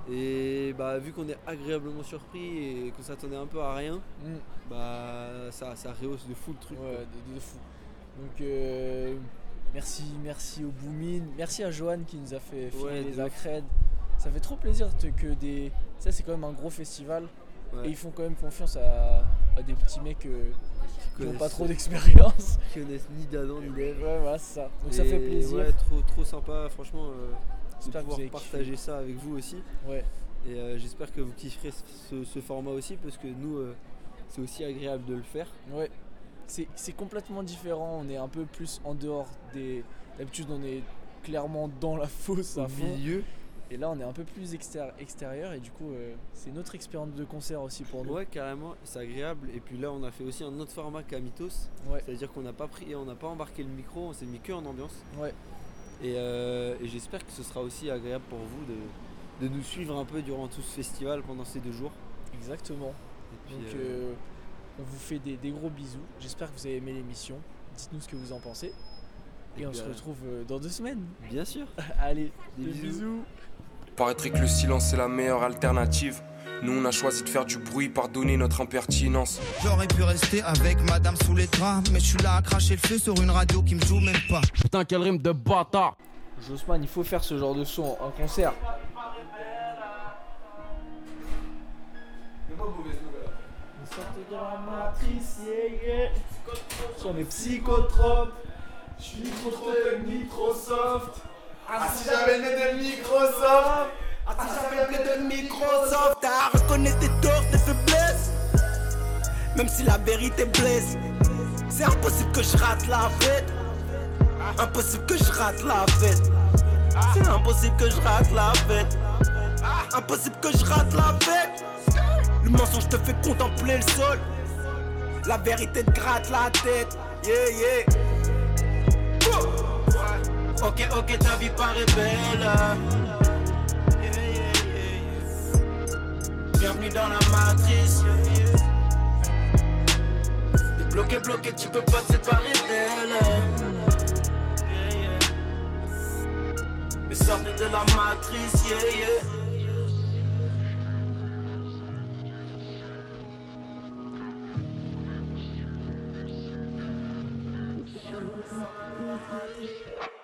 Et bah vu qu'on est agréablement surpris et qu'on s'attendait un peu à rien mmh. bah ça, ça rehausse de fou le truc ouais de, de fou donc euh... Merci, merci au Boomin, merci à Johan qui nous a fait filmer ouais, les Acred. Ça fait trop plaisir que des. Ça c'est quand même un gros festival ouais. Et ils font quand même confiance à, à des petits mecs euh, qui n'ont pas trop d'expérience. Qui connaissent ni d'Adam ni d'Ève. Ouais voilà c'est ça. Donc et ça fait plaisir. Ouais trop trop sympa franchement euh, j'espère de pouvoir que vous partager kiffé. Ça avec vous aussi. Ouais. Et euh, j'espère que vous kifferez ce, ce format aussi parce que nous euh, c'est aussi agréable de le faire. Ouais. C'est, c'est complètement différent, on est un peu plus en dehors des... D'habitude on est clairement dans la fosse à fond. Milieu. Et là on est un peu plus extér- extérieur et du coup euh, c'est une autre expérience de concert aussi pour nous. Ouais carrément, c'est agréable. Et puis là on a fait aussi un autre format qu'à Mythos. Ouais. C'est-à-dire qu'on n'a pas pris, on n'a pas embarqué le micro, on s'est mis que en ambiance. Ouais. Et, euh, et j'espère que ce sera aussi agréable pour vous de, de nous suivre un peu durant tout ce festival pendant ces deux jours. Exactement. Et puis, Donc euh... Euh... on vous fait des, des gros bisous. J'espère que vous avez aimé l'émission. Dites-nous ce que vous en pensez. Et, Et on se euh... retrouve dans deux semaines. Bien sûr. Allez, des, des bisous. bisous. Paraîtrait que le silence est la meilleure alternative. Nous on a choisi de faire du bruit, pardonner notre impertinence. J'aurais pu rester avec madame sous les draps, mais je suis là à cracher le feu sur une radio qui me joue même pas. Putain quel rime de bâtard. Jossman, il faut faire ce genre de son en concert. Sortez de la matrice, yeah, yeah. On est psychotropes. J'suis Microsoft, Microsoft. Ah si j'avais le nez de Microsoft. Ah si j'avais le nez de Microsoft. T'as reconnu tes torts, tes faiblesses. Même si la vérité blesse. C'est impossible que je rate la fête. Impossible que je rate la fête. C'est impossible que je rate la fête. Impossible que je rate la fête. Le mensonge te fait contempler le sol. La vérité te gratte la tête. Yeah, yeah. Ok, ok, ta vie paraît belle. Yeah, yeah, yeah, yeah. Bienvenue dans la matrice. T'es bloqué, bloqué, tu peux pas te séparer d'elle. Yeah, yeah. Mais sortez de la matrice, yeah, yeah. Thank you.